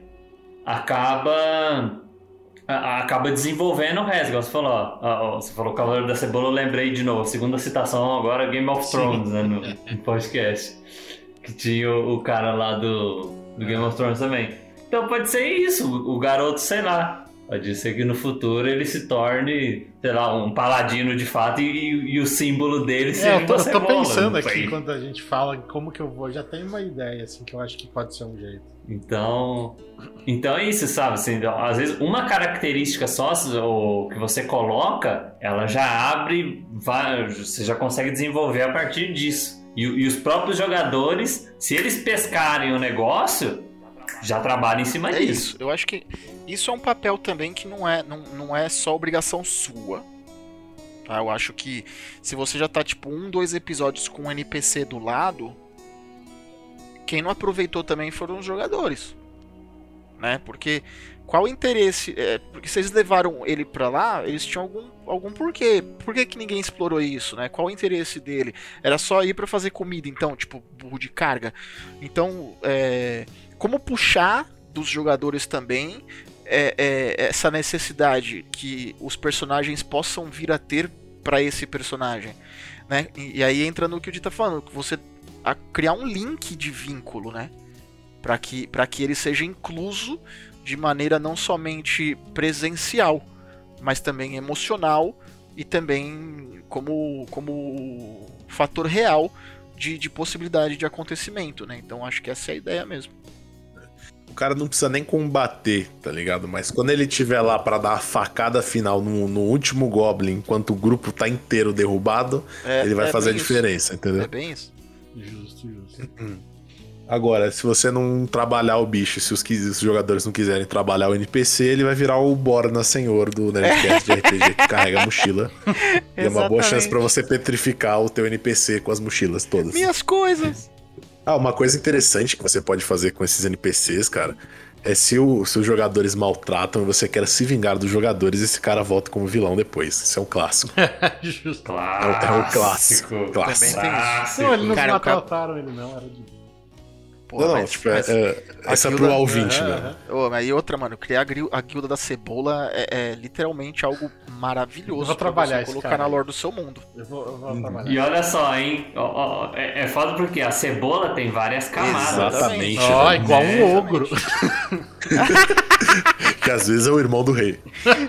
Acaba... acaba desenvolvendo o resto, igual você falou, ó, você falou Cavaleiro da Cebola, eu lembrei de novo, segunda citação agora, Game of Thrones, né, no, no podcast, que tinha o, o cara lá do, do Game of Thrones também. Então pode ser isso, o, o garoto, sei lá, pode ser que no futuro ele se torne, sei lá, um paladino de fato e, e, e o símbolo dele seja É, eu tô, uma eu tô cebola. pensando não aqui, sei. enquanto a gente fala como que eu vou, já tenho uma ideia, assim, que eu acho que pode ser um jeito. Então, então é isso, sabe? Assim, às vezes uma característica só ou, que você coloca, ela já abre, vai, você já consegue desenvolver a partir disso. E, e os próprios jogadores, se eles pescarem o negócio, já trabalham em cima É disso. isso. Eu acho que isso é um papel também que não é, não, não é só obrigação sua. Tá? Eu acho que se você já tá tipo um, dois episódios com um N P C do lado, quem não aproveitou também foram os jogadores, né? Porque qual o interesse? É, porque se eles levaram ele pra lá, eles tinham algum, algum porquê. Por que que ninguém explorou isso, né? Qual o interesse dele? Era só ir pra fazer comida, então, tipo, burro de carga. Então, é, como puxar dos jogadores também é, é, essa necessidade que os personagens possam vir a ter pra esse personagem, né? E, e aí entra no que o Di tá falando, que você a criar um link de vínculo, né? Para que, para que ele seja incluso de maneira não somente presencial, mas também emocional e também como, como fator real de, de possibilidade de acontecimento, né? Então acho que essa é a ideia mesmo. O cara não precisa nem combater, tá ligado? Mas quando ele estiver lá pra dar a facada final no, no último Goblin, enquanto o grupo tá inteiro derrubado, É, ele vai é fazer a bem diferença, isso. entendeu? É bem isso. Justo, justo. Agora, se você não trabalhar o bicho, se os, os jogadores não quiserem trabalhar o N P C, ele vai virar o Borna Senhor do Nerdcast de R P G que carrega a mochila. E é uma boa chance pra você petrificar o teu N P C com as mochilas todas. Minhas coisas! Ah, uma coisa interessante que você pode fazer com esses N P Cs, cara, é se, o, se os jogadores maltratam e você quer se vingar dos jogadores, esse cara volta como vilão depois. Isso é um clássico. Justo. É, um- é um clássico. clássico. Também tem isso. Não, eles não Cara, o cara- maltrataram ele, não, era de... Pô, Não, não, mas- tipo, é, mas- é, essa é guilda- pro ouvinte, Aham, né? aham. Ô, mas e outra, mano, criar a, gril- a guilda da cebola é, é literalmente algo maravilhoso Eu vou pra trabalhar você esse colocar cara na aí. lore do seu mundo. Eu vou, eu vou Uhum. trabalhar. E olha só, hein? Ó, ó, é, é foda porque a cebola tem várias camadas. Exatamente. Ó, né? igual né? um ogro. Que às vezes é o irmão do rei.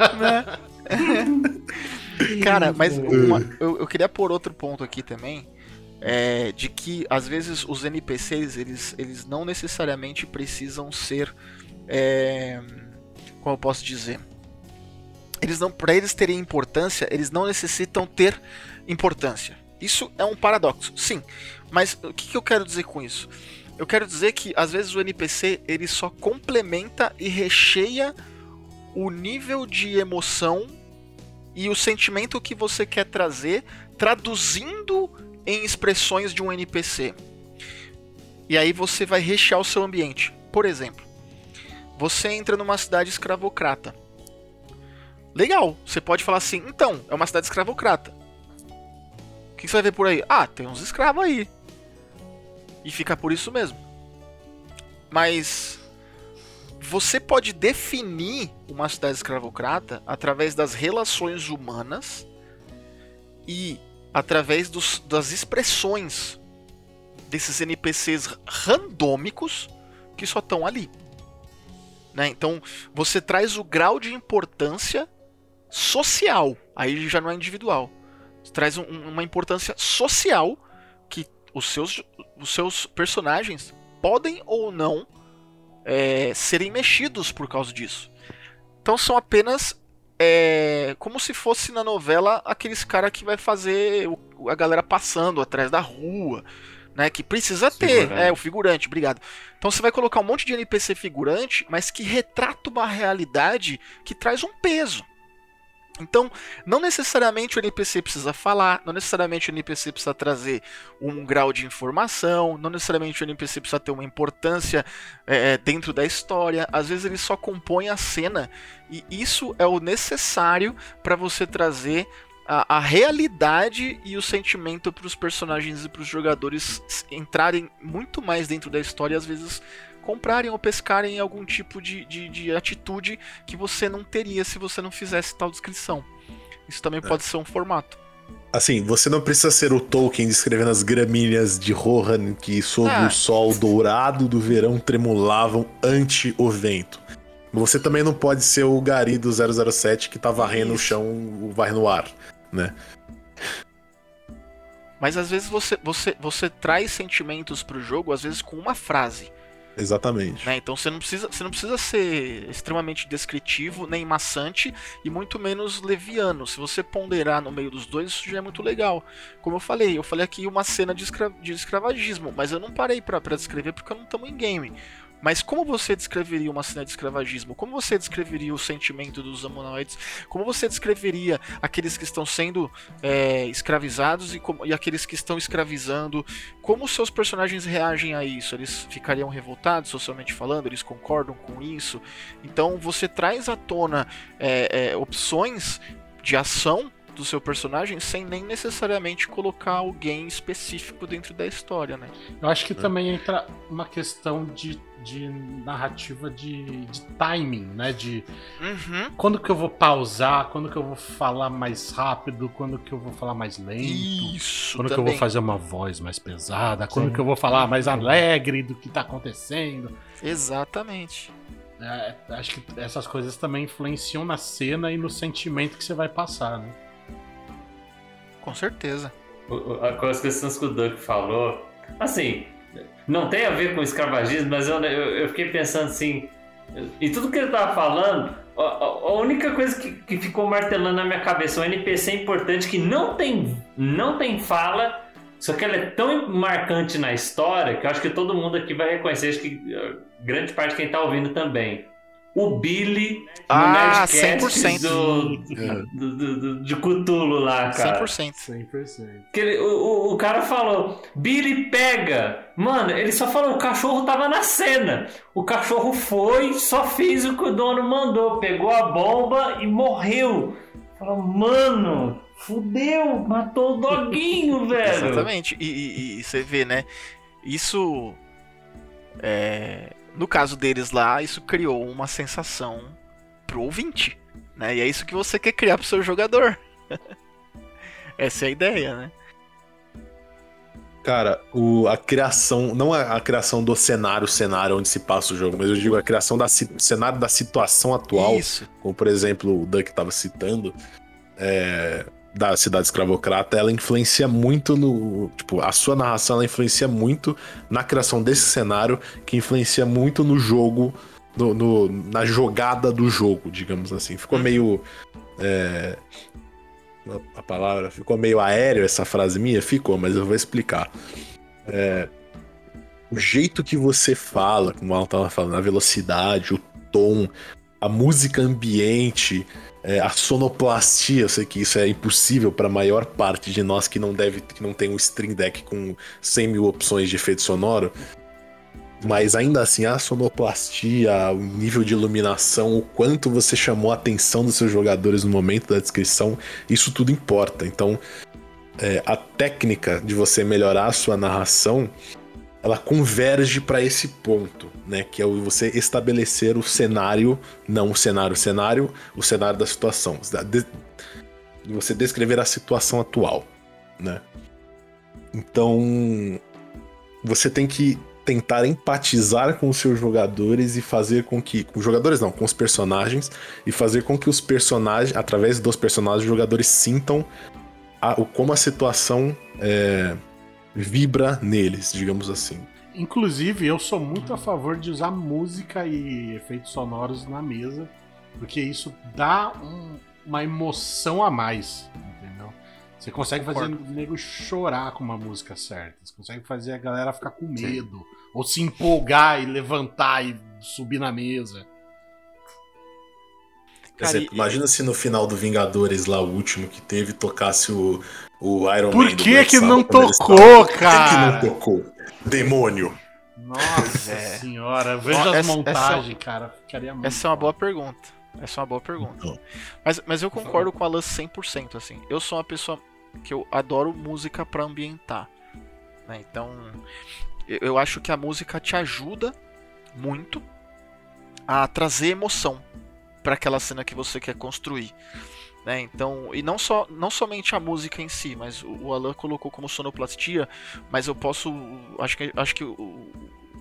Cara, mas uma- eu, eu queria pôr outro ponto aqui também, é, de que às vezes os N P Cs, eles, eles não necessariamente precisam ser, é, como eu posso dizer, eles não, para eles terem importância, eles não necessitam ter importância. Isso é um paradoxo, sim. Mas o que, que eu quero dizer com isso? Eu quero dizer que às vezes o N P C ele só complementa e recheia o nível de emoção e o sentimento que você quer trazer, traduzindo em expressões de um N P C. E aí você vai rechear o seu ambiente. Por exemplo, você entra numa cidade escravocrata. Legal, você pode falar assim, então, é uma cidade escravocrata. O que você vai ver por aí? Ah, tem uns escravos aí. E fica por isso mesmo. Mas você pode definir uma cidade escravocrata através das relações humanas e através dos, das expressões desses N P Cs randômicos que só estão ali. Né? Então você traz o grau de importância social, aí já não é individual. Você traz um, uma importância social que os seus, os seus personagens podem ou não é, serem mexidos por causa disso. Então são apenas é, como se fosse na novela aqueles caras que vai fazer o, a galera passando atrás da rua, né, que precisa ter, Figurante. é o figurante, obrigado. Então você vai colocar um monte de N P C figurante, mas que retrata uma realidade que traz um peso. Então, não necessariamente o N P C precisa falar, não necessariamente o N P C precisa trazer um grau de informação, não necessariamente o N P C precisa ter uma importância é, dentro da história. Às vezes ele só compõe a cena, e isso é o necessário para você trazer a, a realidade e o sentimento para os personagens e para os jogadores entrarem muito mais dentro da história e às vezes comprarem ou pescarem algum tipo de, de, de atitude que você não teria se você não fizesse tal descrição. Isso também é. pode ser um formato. Assim, você não precisa ser o Tolkien descrevendo as gramíneas de Rohan que sob ah. o sol dourado do verão tremulavam ante o vento. Você também não pode ser o Gary do zero zero sete que tá varrendo Isso. o chão, vai no ar, né? Mas às vezes você, você, você traz sentimentos pro jogo, às vezes com uma frase. Exatamente. Né? Então você não, precisa, você não precisa ser extremamente descritivo, nem maçante, e muito menos leviano. Se você ponderar no meio dos dois, isso já é muito legal. Como eu falei, eu falei aqui uma cena de, escra de escravagismo, mas eu não parei pra, pra descrever porque eu não estamos em game. Mas como você descreveria uma cena de escravagismo? Como você descreveria o sentimento dos Amonoides? Como você descreveria aqueles que estão sendo é, escravizados e, como, e aqueles que estão escravizando? Como os seus personagens reagem a isso? Eles ficariam revoltados, socialmente falando? Eles concordam com isso? Então você traz à tona é, é, opções de ação do seu personagem sem nem necessariamente colocar alguém específico dentro da história, né? Eu acho que é. também entra uma questão de, de narrativa de, de timing, né? De uhum. quando que eu vou pausar, quando que eu vou falar mais rápido, quando que eu vou falar mais lento, Isso, quando também. que eu vou fazer uma voz mais pesada, quando Sim. que eu vou falar mais alegre do que tá acontecendo. Exatamente. É, acho que essas coisas também influenciam na cena e no sentimento que você vai passar, né? Com certeza. Com as questões que o Doug falou, assim, não tem a ver com escravagismo, mas eu, eu, eu fiquei pensando assim, e tudo que ele tava falando, a, a única coisa que, que ficou martelando na minha cabeça, um N P C importante que não tem, não tem fala, só que ela é tão marcante na história que eu acho que todo mundo aqui vai reconhecer, acho que grande parte de quem tá ouvindo também. O Billy ah, no cem por cento do, do, do, do, de Cthulhu lá, cara. cem por cento. cem por cento. Que ele, o, o cara falou, Billy pega. Mano, ele só falou, o cachorro tava na cena. O cachorro foi, só fez o que o dono mandou. Pegou a bomba e morreu. Falou, mano, fudeu, matou o doguinho, velho. Exatamente. E, e, e você vê, né? Isso é... No caso deles lá, isso criou uma sensação pro ouvinte, né? E é isso que você quer criar pro seu jogador. Essa é a ideia, né? Cara, o, a criação, não a, a criação do cenário, cenário onde se passa o jogo, mas eu digo a criação do cenário da situação atual. Isso. Como, por exemplo, o Duck estava citando, é... da cidade escravocrata, ela influencia muito no... Tipo, a sua narração, ela influencia muito na criação desse cenário, que influencia muito no jogo, no, no, na jogada do jogo, digamos assim. Ficou meio... É, a palavra... Ficou meio aéreo essa frase minha? Ficou, mas eu vou explicar. É, o jeito que você fala, como ela estava falando, a velocidade, o tom, a música ambiente... É, a sonoplastia, eu sei que isso é impossível para a maior parte de nós que não deve, que não tem um Stream Deck com cem mil opções de efeito sonoro, mas ainda assim a sonoplastia, o nível de iluminação, o quanto você chamou a atenção dos seus jogadores no momento da descrição, isso tudo importa. Então é, a técnica de você melhorar a sua narração, ela converge para esse ponto, né? Que é você estabelecer o cenário, não o cenário, o cenário, o cenário da situação. De você descrever a situação atual, né? Então, você tem que tentar empatizar com os seus jogadores e fazer com que... Com os jogadores não, com os personagens, e fazer com que os personagens, através dos personagens, os jogadores sintam a, como a situação... É, vibra neles, digamos assim. Inclusive, eu sou muito a favor de usar música e efeitos sonoros na mesa, porque isso dá um, uma emoção a mais, entendeu? Você consegue fazer o nego chorar com uma música certa, você consegue fazer a galera ficar com medo, Sim. ou se empolgar e levantar e subir na mesa. Cara, exemplo, e... imagina se no final do Vingadores, lá o último que teve, tocasse o, o Iron Por Man. Por que que não tocou, cara? Por que que não tocou? Demônio. Nossa é. senhora, veja as essa, montagens, essa, cara. Ficaria muito essa é uma boa pergunta. Essa é uma boa pergunta. Não. Mas, mas eu concordo com a Alan cem por cento, assim. Eu sou uma pessoa que eu adoro música pra ambientar. Né? Então, eu, eu acho que a música te ajuda muito a trazer emoção para aquela cena que você quer construir, né? Então, e não só não somente a música em si, mas o, o Alan colocou como sonoplastia, mas eu posso, acho que acho que o, o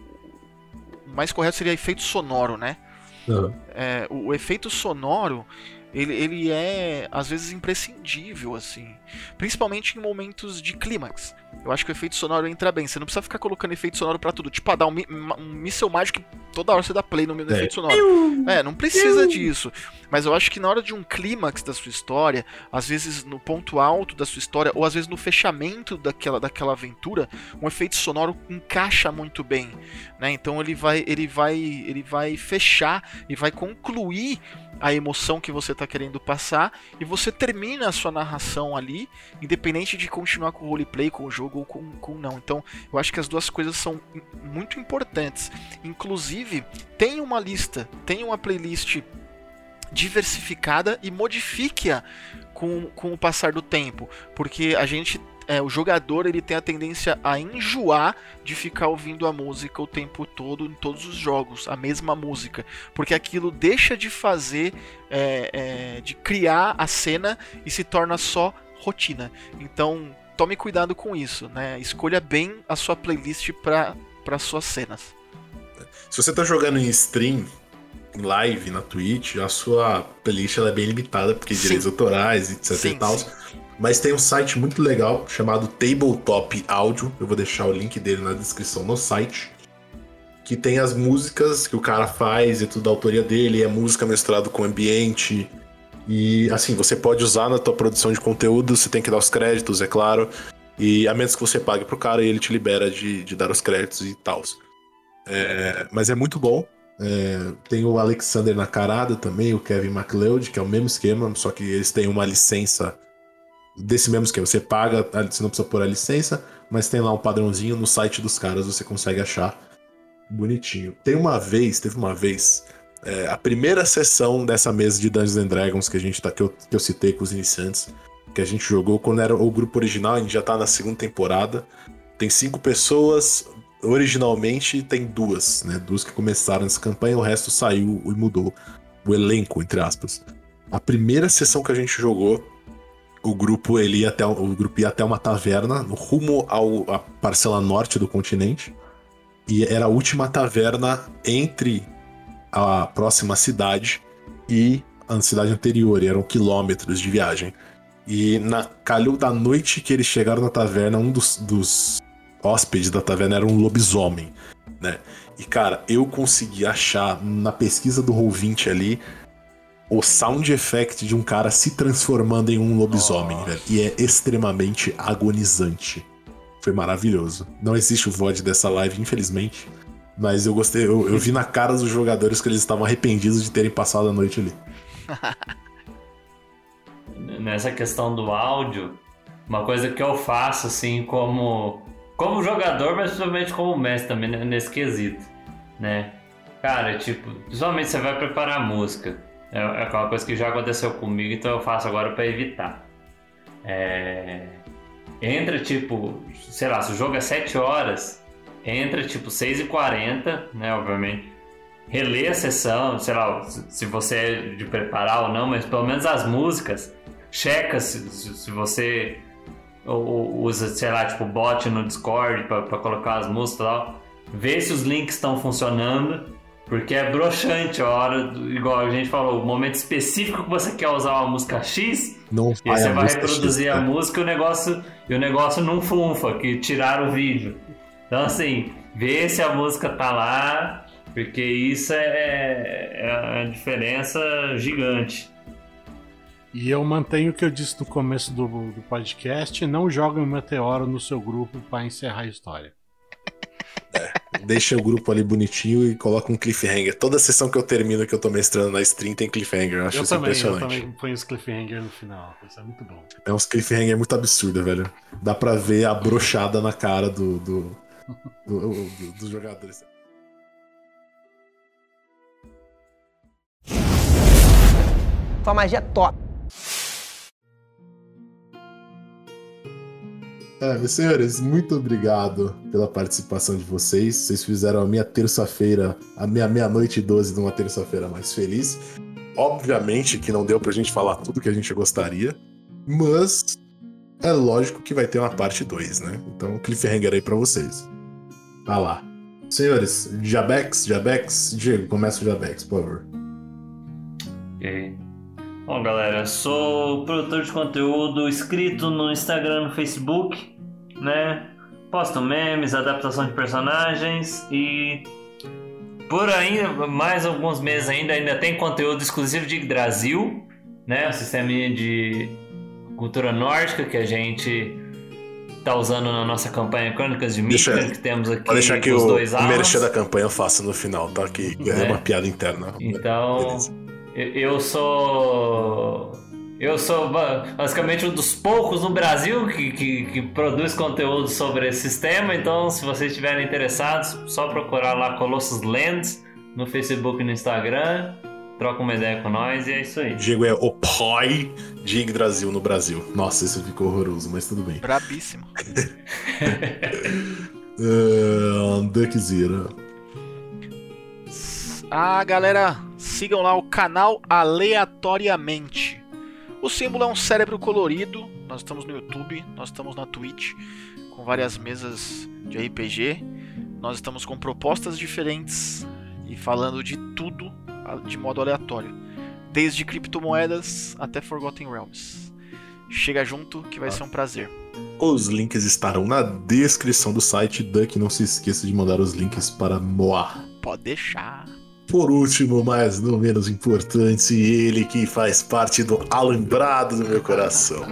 mais correto seria efeito sonoro, né? Uhum. É, o, o efeito sonoro ele, ele é às vezes imprescindível, assim, principalmente em momentos de clímax. Eu acho que o efeito sonoro entra bem. Você não precisa ficar colocando efeito sonoro pra tudo. Tipo, ah, dar um, um míssel mágico toda hora você dá play no, no é. efeito sonoro. É, não precisa disso. Mas eu acho que na hora de um clímax da sua história, às vezes no ponto alto da sua história, ou às vezes no fechamento daquela, daquela aventura, um efeito sonoro encaixa muito bem, né? Então ele vai, ele vai, ele vai fechar e vai concluir a emoção que você está querendo passar, e você termina a sua narração ali, independente de continuar com o roleplay, com o jogo ou com, com não. Então, eu acho que as duas coisas são muito importantes. Inclusive, tem uma lista, tem uma playlist diversificada e modifique-a com, com o passar do tempo, porque a gente É, o jogador ele tem a tendência a enjoar de ficar ouvindo a música o tempo todo em todos os jogos, a mesma música, porque aquilo deixa de fazer, é, é, de criar a cena e se torna só rotina. Então tome cuidado com isso, né? Escolha bem a sua playlist para para suas cenas. Se você tá jogando em stream, em live, na Twitch, a sua playlist ela é bem limitada, porque sim. direitos autorais, etc sim, e tal. Sim. Mas tem um site muito legal chamado Tabletop Audio. Eu vou deixar o link dele na descrição no site. Que tem as músicas que o cara faz, é tudo da autoria dele, é música misturada com ambiente. E assim, você pode usar na tua produção de conteúdo, você tem que dar os créditos, é claro. E a menos que você pague pro cara, ele te libera de, de dar os créditos e tal. É, mas é muito bom. É, tem o Alexander Nakarada também, o Kevin MacLeod, que é o mesmo esquema, só que eles têm uma licença desse mesmo esquema. Você paga, você não precisa pôr a licença, mas tem lá um padrãozinho no site dos caras, você consegue achar bonitinho. Tem uma vez, teve uma vez, é, a primeira sessão dessa mesa de Dungeons and Dragons que a gente tá, que eu, que eu citei com os iniciantes, que a gente jogou quando era o grupo original, a gente já tá na segunda temporada, tem cinco pessoas, originalmente tem duas, né, duas que começaram essa campanha, o resto saiu e mudou o elenco, entre aspas. A primeira sessão que a gente jogou, o grupo, ele ia até, o grupo ia até uma taverna, rumo ao, à parcela norte do continente. E era a última taverna entre a próxima cidade e a cidade anterior. E eram quilômetros de viagem. E na calhou da noite que eles chegaram na taverna, um dos, dos hóspedes da taverna era um lobisomem, né? E, cara, eu consegui achar na pesquisa do roll vinte ali o sound effect de um cara se transformando em um lobisomem, velho. E é extremamente agonizante. Foi maravilhoso. Não existe o V O D dessa live, infelizmente. Mas eu gostei, eu, eu vi na cara dos jogadores que eles estavam arrependidos de terem passado a noite ali. Nessa questão do áudio, uma coisa que eu faço, assim, como, como jogador, mas principalmente como mestre também, nesse quesito, né? Cara, tipo, principalmente você vai preparar a música. É aquela coisa que já aconteceu comigo, então eu faço agora pra evitar. É... Entra tipo, sei lá, se o jogo é sete horas, entra tipo seis e quarenta, né, obviamente. Relê a sessão, sei lá, se você é de preparar ou não, mas pelo menos as músicas, checa se, se você usa, sei lá, tipo bot no Discord pra, pra colocar as músicas e tal. Vê se os links estão funcionando. Porque é broxante a hora, igual a gente falou, o momento específico que você quer usar uma música X, não e aí você vai reproduzir X, a né? música e o negócio, e o negócio não funfa, que tiraram o vídeo. Então assim, vê se a música tá lá, porque isso é, é uma diferença gigante. E eu mantenho o que eu disse no começo do, do podcast, não jogue um meteoro no seu grupo para encerrar a história. É. Deixa o grupo ali bonitinho e coloca um cliffhanger. Toda sessão que eu termino, que eu tô mestrando na stream, tem cliffhanger. Eu acho Eu isso também, eu impressionante. também ponho os cliffhanger no final. Isso é muito bom. É uns cliffhanger muito absurdo, velho. Dá pra ver a brochada na cara do, do, do, do, dos jogadores. Sua magia é top. É, meus senhores, muito obrigado pela participação de vocês. Vocês fizeram a minha terça-feira, a minha meia-noite e doze de uma terça-feira mais feliz. Obviamente que não deu pra gente falar tudo que a gente gostaria, mas é lógico que vai ter uma parte dois, né? Então, cliffhanger aí pra vocês. Tá lá. Senhores, Jabex, Jabex, Diego, começa o Jabex, por favor. Ok. Bom, galera, sou produtor de conteúdo inscrito no Instagram, no Facebook, né? Posto memes, adaptação de personagens e por ainda mais alguns meses ainda ainda tem conteúdo exclusivo de Yggdrasil, né? O sistema de cultura nórdica que a gente tá usando na nossa campanha Crônicas de Midgard, que temos aqui Pode deixar que os o, dois o merchan almas. da campanha eu faço no final, tá? Que é, é uma piada interna. Então, beleza. Eu sou. Eu sou basicamente um dos poucos no Brasil que, que, que produz conteúdo sobre esse sistema. Então, se vocês estiverem interessados, só procurar lá Colossus Lands no Facebook e no Instagram. Troca uma ideia com nós e é isso aí. Diego é o pai de Yggdrasil no Brasil. Nossa, isso ficou horroroso, mas tudo bem. Brabíssimo. uh, Duckzera. Ah, galera, sigam lá o canal Aleatoriamente. O símbolo é um cérebro colorido. Nós estamos no YouTube, nós estamos na Twitch, com várias mesas de R P G. Nós estamos com propostas diferentes e falando de tudo de modo aleatório, desde criptomoedas até Forgotten Realms. Chega junto que vai ah. ser um prazer. Os links estarão na descrição do site. Duck, não se esqueça de mandar os links para Moa. Pode deixar. Por último, mas não menos importante, ele que faz parte do alambrado do meu coração.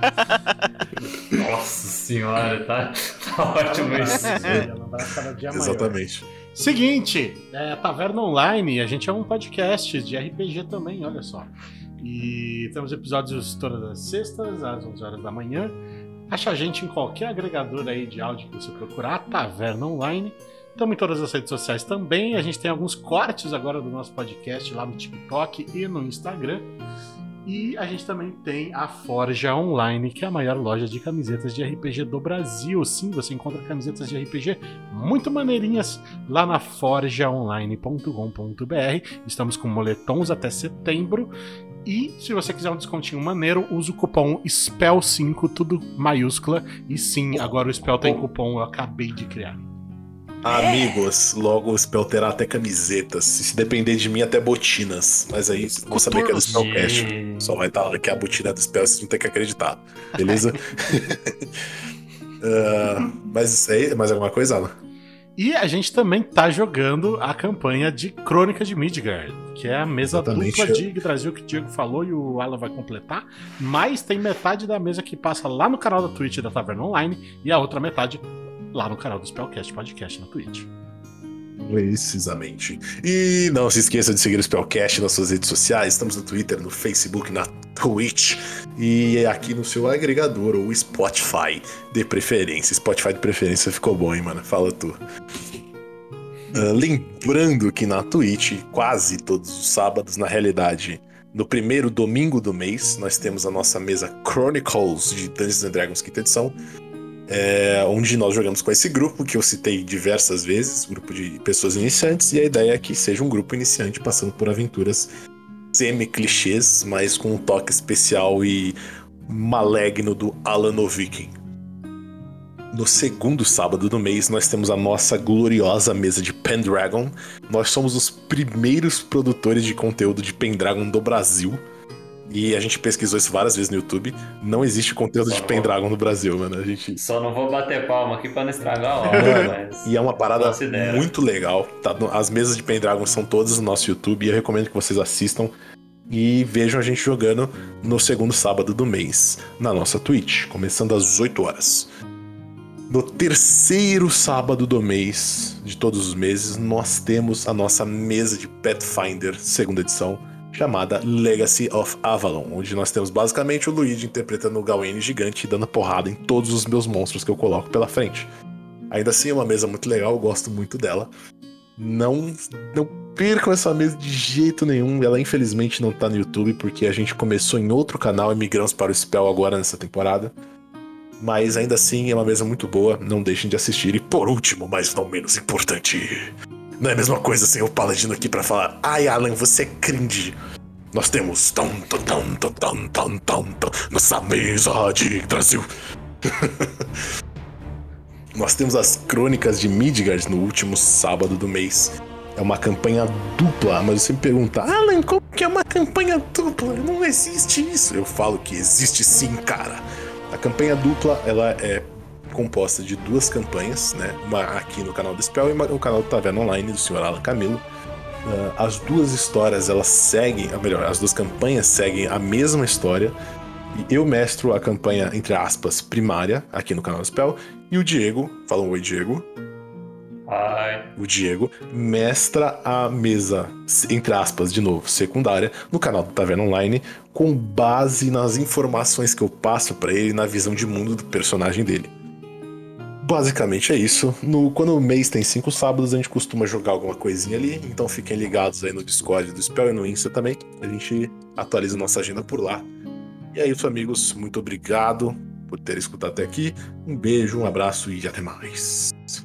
Nossa senhora, tá, tá ótimo isso. Exatamente. Seguinte, é, Taverna Online, a gente é um podcast de R P G também, olha só. E temos episódios todas as sextas, às onze horas da manhã. Acha a gente em qualquer agregador aí de áudio que você procurar, Taverna Online. Estamos em todas as redes sociais também. A gente tem alguns cortes agora do nosso podcast lá no TikTok e no Instagram. E a gente também tem a Forja Online, que é a maior loja de camisetas de R P G do Brasil. Sim, você encontra camisetas de R P G muito maneirinhas lá na forja online ponto com ponto b r. Estamos com moletons até setembro. E se você quiser um descontinho maneiro, usa o cupom S P E L cinco, tudo maiúscula. E sim, agora o Spell tem cupom, eu acabei de criar. Amigos, logo o Spell terá até camisetas. Se depender de mim, até botinas. Mas aí vão saber que é do Spellcast. Só vai estar lá que é a botina do Spell, vocês vão ter que acreditar. Beleza? uh, mas é mais alguma coisa, Alan? E a gente também tá jogando a campanha de Crônicas de Midgard, que é a mesa Exatamente. dupla de Yggdrasil que o Diego falou e o Alan vai completar. Mas tem metade da mesa que passa lá no canal da Twitch da Taverna Online e a outra metade lá no canal do Spellcast Podcast na Twitch. Precisamente. E não se esqueça de seguir o Spellcast nas suas redes sociais. Estamos no Twitter, no Facebook, na Twitch e aqui no seu agregador ou Spotify de preferência. Spotify de preferência ficou bom, hein, mano? Fala tu. Uh, lembrando que na Twitch, quase todos os sábados, na realidade, no primeiro domingo do mês, nós temos a nossa mesa Chronicles de Dungeons and Dragons quinta edição. É, onde nós jogamos com esse grupo que eu citei diversas vezes, grupo de pessoas iniciantes, e a ideia é que seja um grupo iniciante passando por aventuras semi-clichês, mas com um toque especial e maligno do Alan Novikin. No segundo sábado do mês, nós temos a nossa gloriosa mesa de Pendragon. Nós somos os primeiros produtores de conteúdo de Pendragon do Brasil. E a gente pesquisou isso várias vezes no YouTube. Não existe conteúdo Só de Pendragon no Brasil, mano. A gente... Só não vou bater palma aqui pra não estragar a obra, mas... E é uma parada muito legal. Tá? As mesas de Pendragon são todas no nosso YouTube. E eu recomendo que vocês assistam e vejam a gente jogando no segundo sábado do mês na nossa Twitch, começando às oito horas. No terceiro sábado do mês, de todos os meses, nós temos a nossa mesa de Pathfinder, segunda edição, chamada Legacy of Avalon, onde nós temos basicamente o Luigi interpretando o Gawain gigante e dando porrada em todos os meus monstros que eu coloco pela frente. Ainda assim é uma mesa muito legal, eu gosto muito dela. Não, não percam essa mesa de jeito nenhum, ela infelizmente não tá no YouTube porque a gente começou em outro canal e migramos para o Spell agora nessa temporada. Mas ainda assim é uma mesa muito boa, não deixem de assistir. E por último, mas não menos importante, não é a mesma coisa sem o Paladino aqui pra falar: ai, Alan, você é cringe. Nós temos tum, tum, tum, tum, tum, tum, tum, tum, nossa mesa de Brasil. Nós temos as Crônicas de Midgard no último sábado do mês. É uma campanha dupla, mas você me pergunta: Alan, como que é uma campanha dupla? Não existe isso. Eu falo que existe sim, cara. A campanha dupla, ela é composta de duas campanhas, né? Uma aqui no canal do Spell e uma no canal do Taverna Online, do senhor Alan Camilo. Uh, as duas histórias, elas seguem, ou melhor, as duas campanhas seguem a mesma história. E eu mestro a campanha, entre aspas, primária, aqui no canal do Spell. E o Diego, fala um oi, Diego. Ai. O Diego mestra a mesa, entre aspas, de novo, secundária, no canal do Taverna Online, com base nas informações que eu passo pra ele, na visão de mundo do personagem dele. Basicamente é isso. No, quando o mês tem cinco sábados, a gente costuma jogar alguma coisinha ali, então fiquem ligados aí no Discord do Spell e no Insta também. A gente atualiza nossa agenda por lá. E é isso, amigos. Muito obrigado por ter escutado até aqui. Um beijo, um abraço e até mais.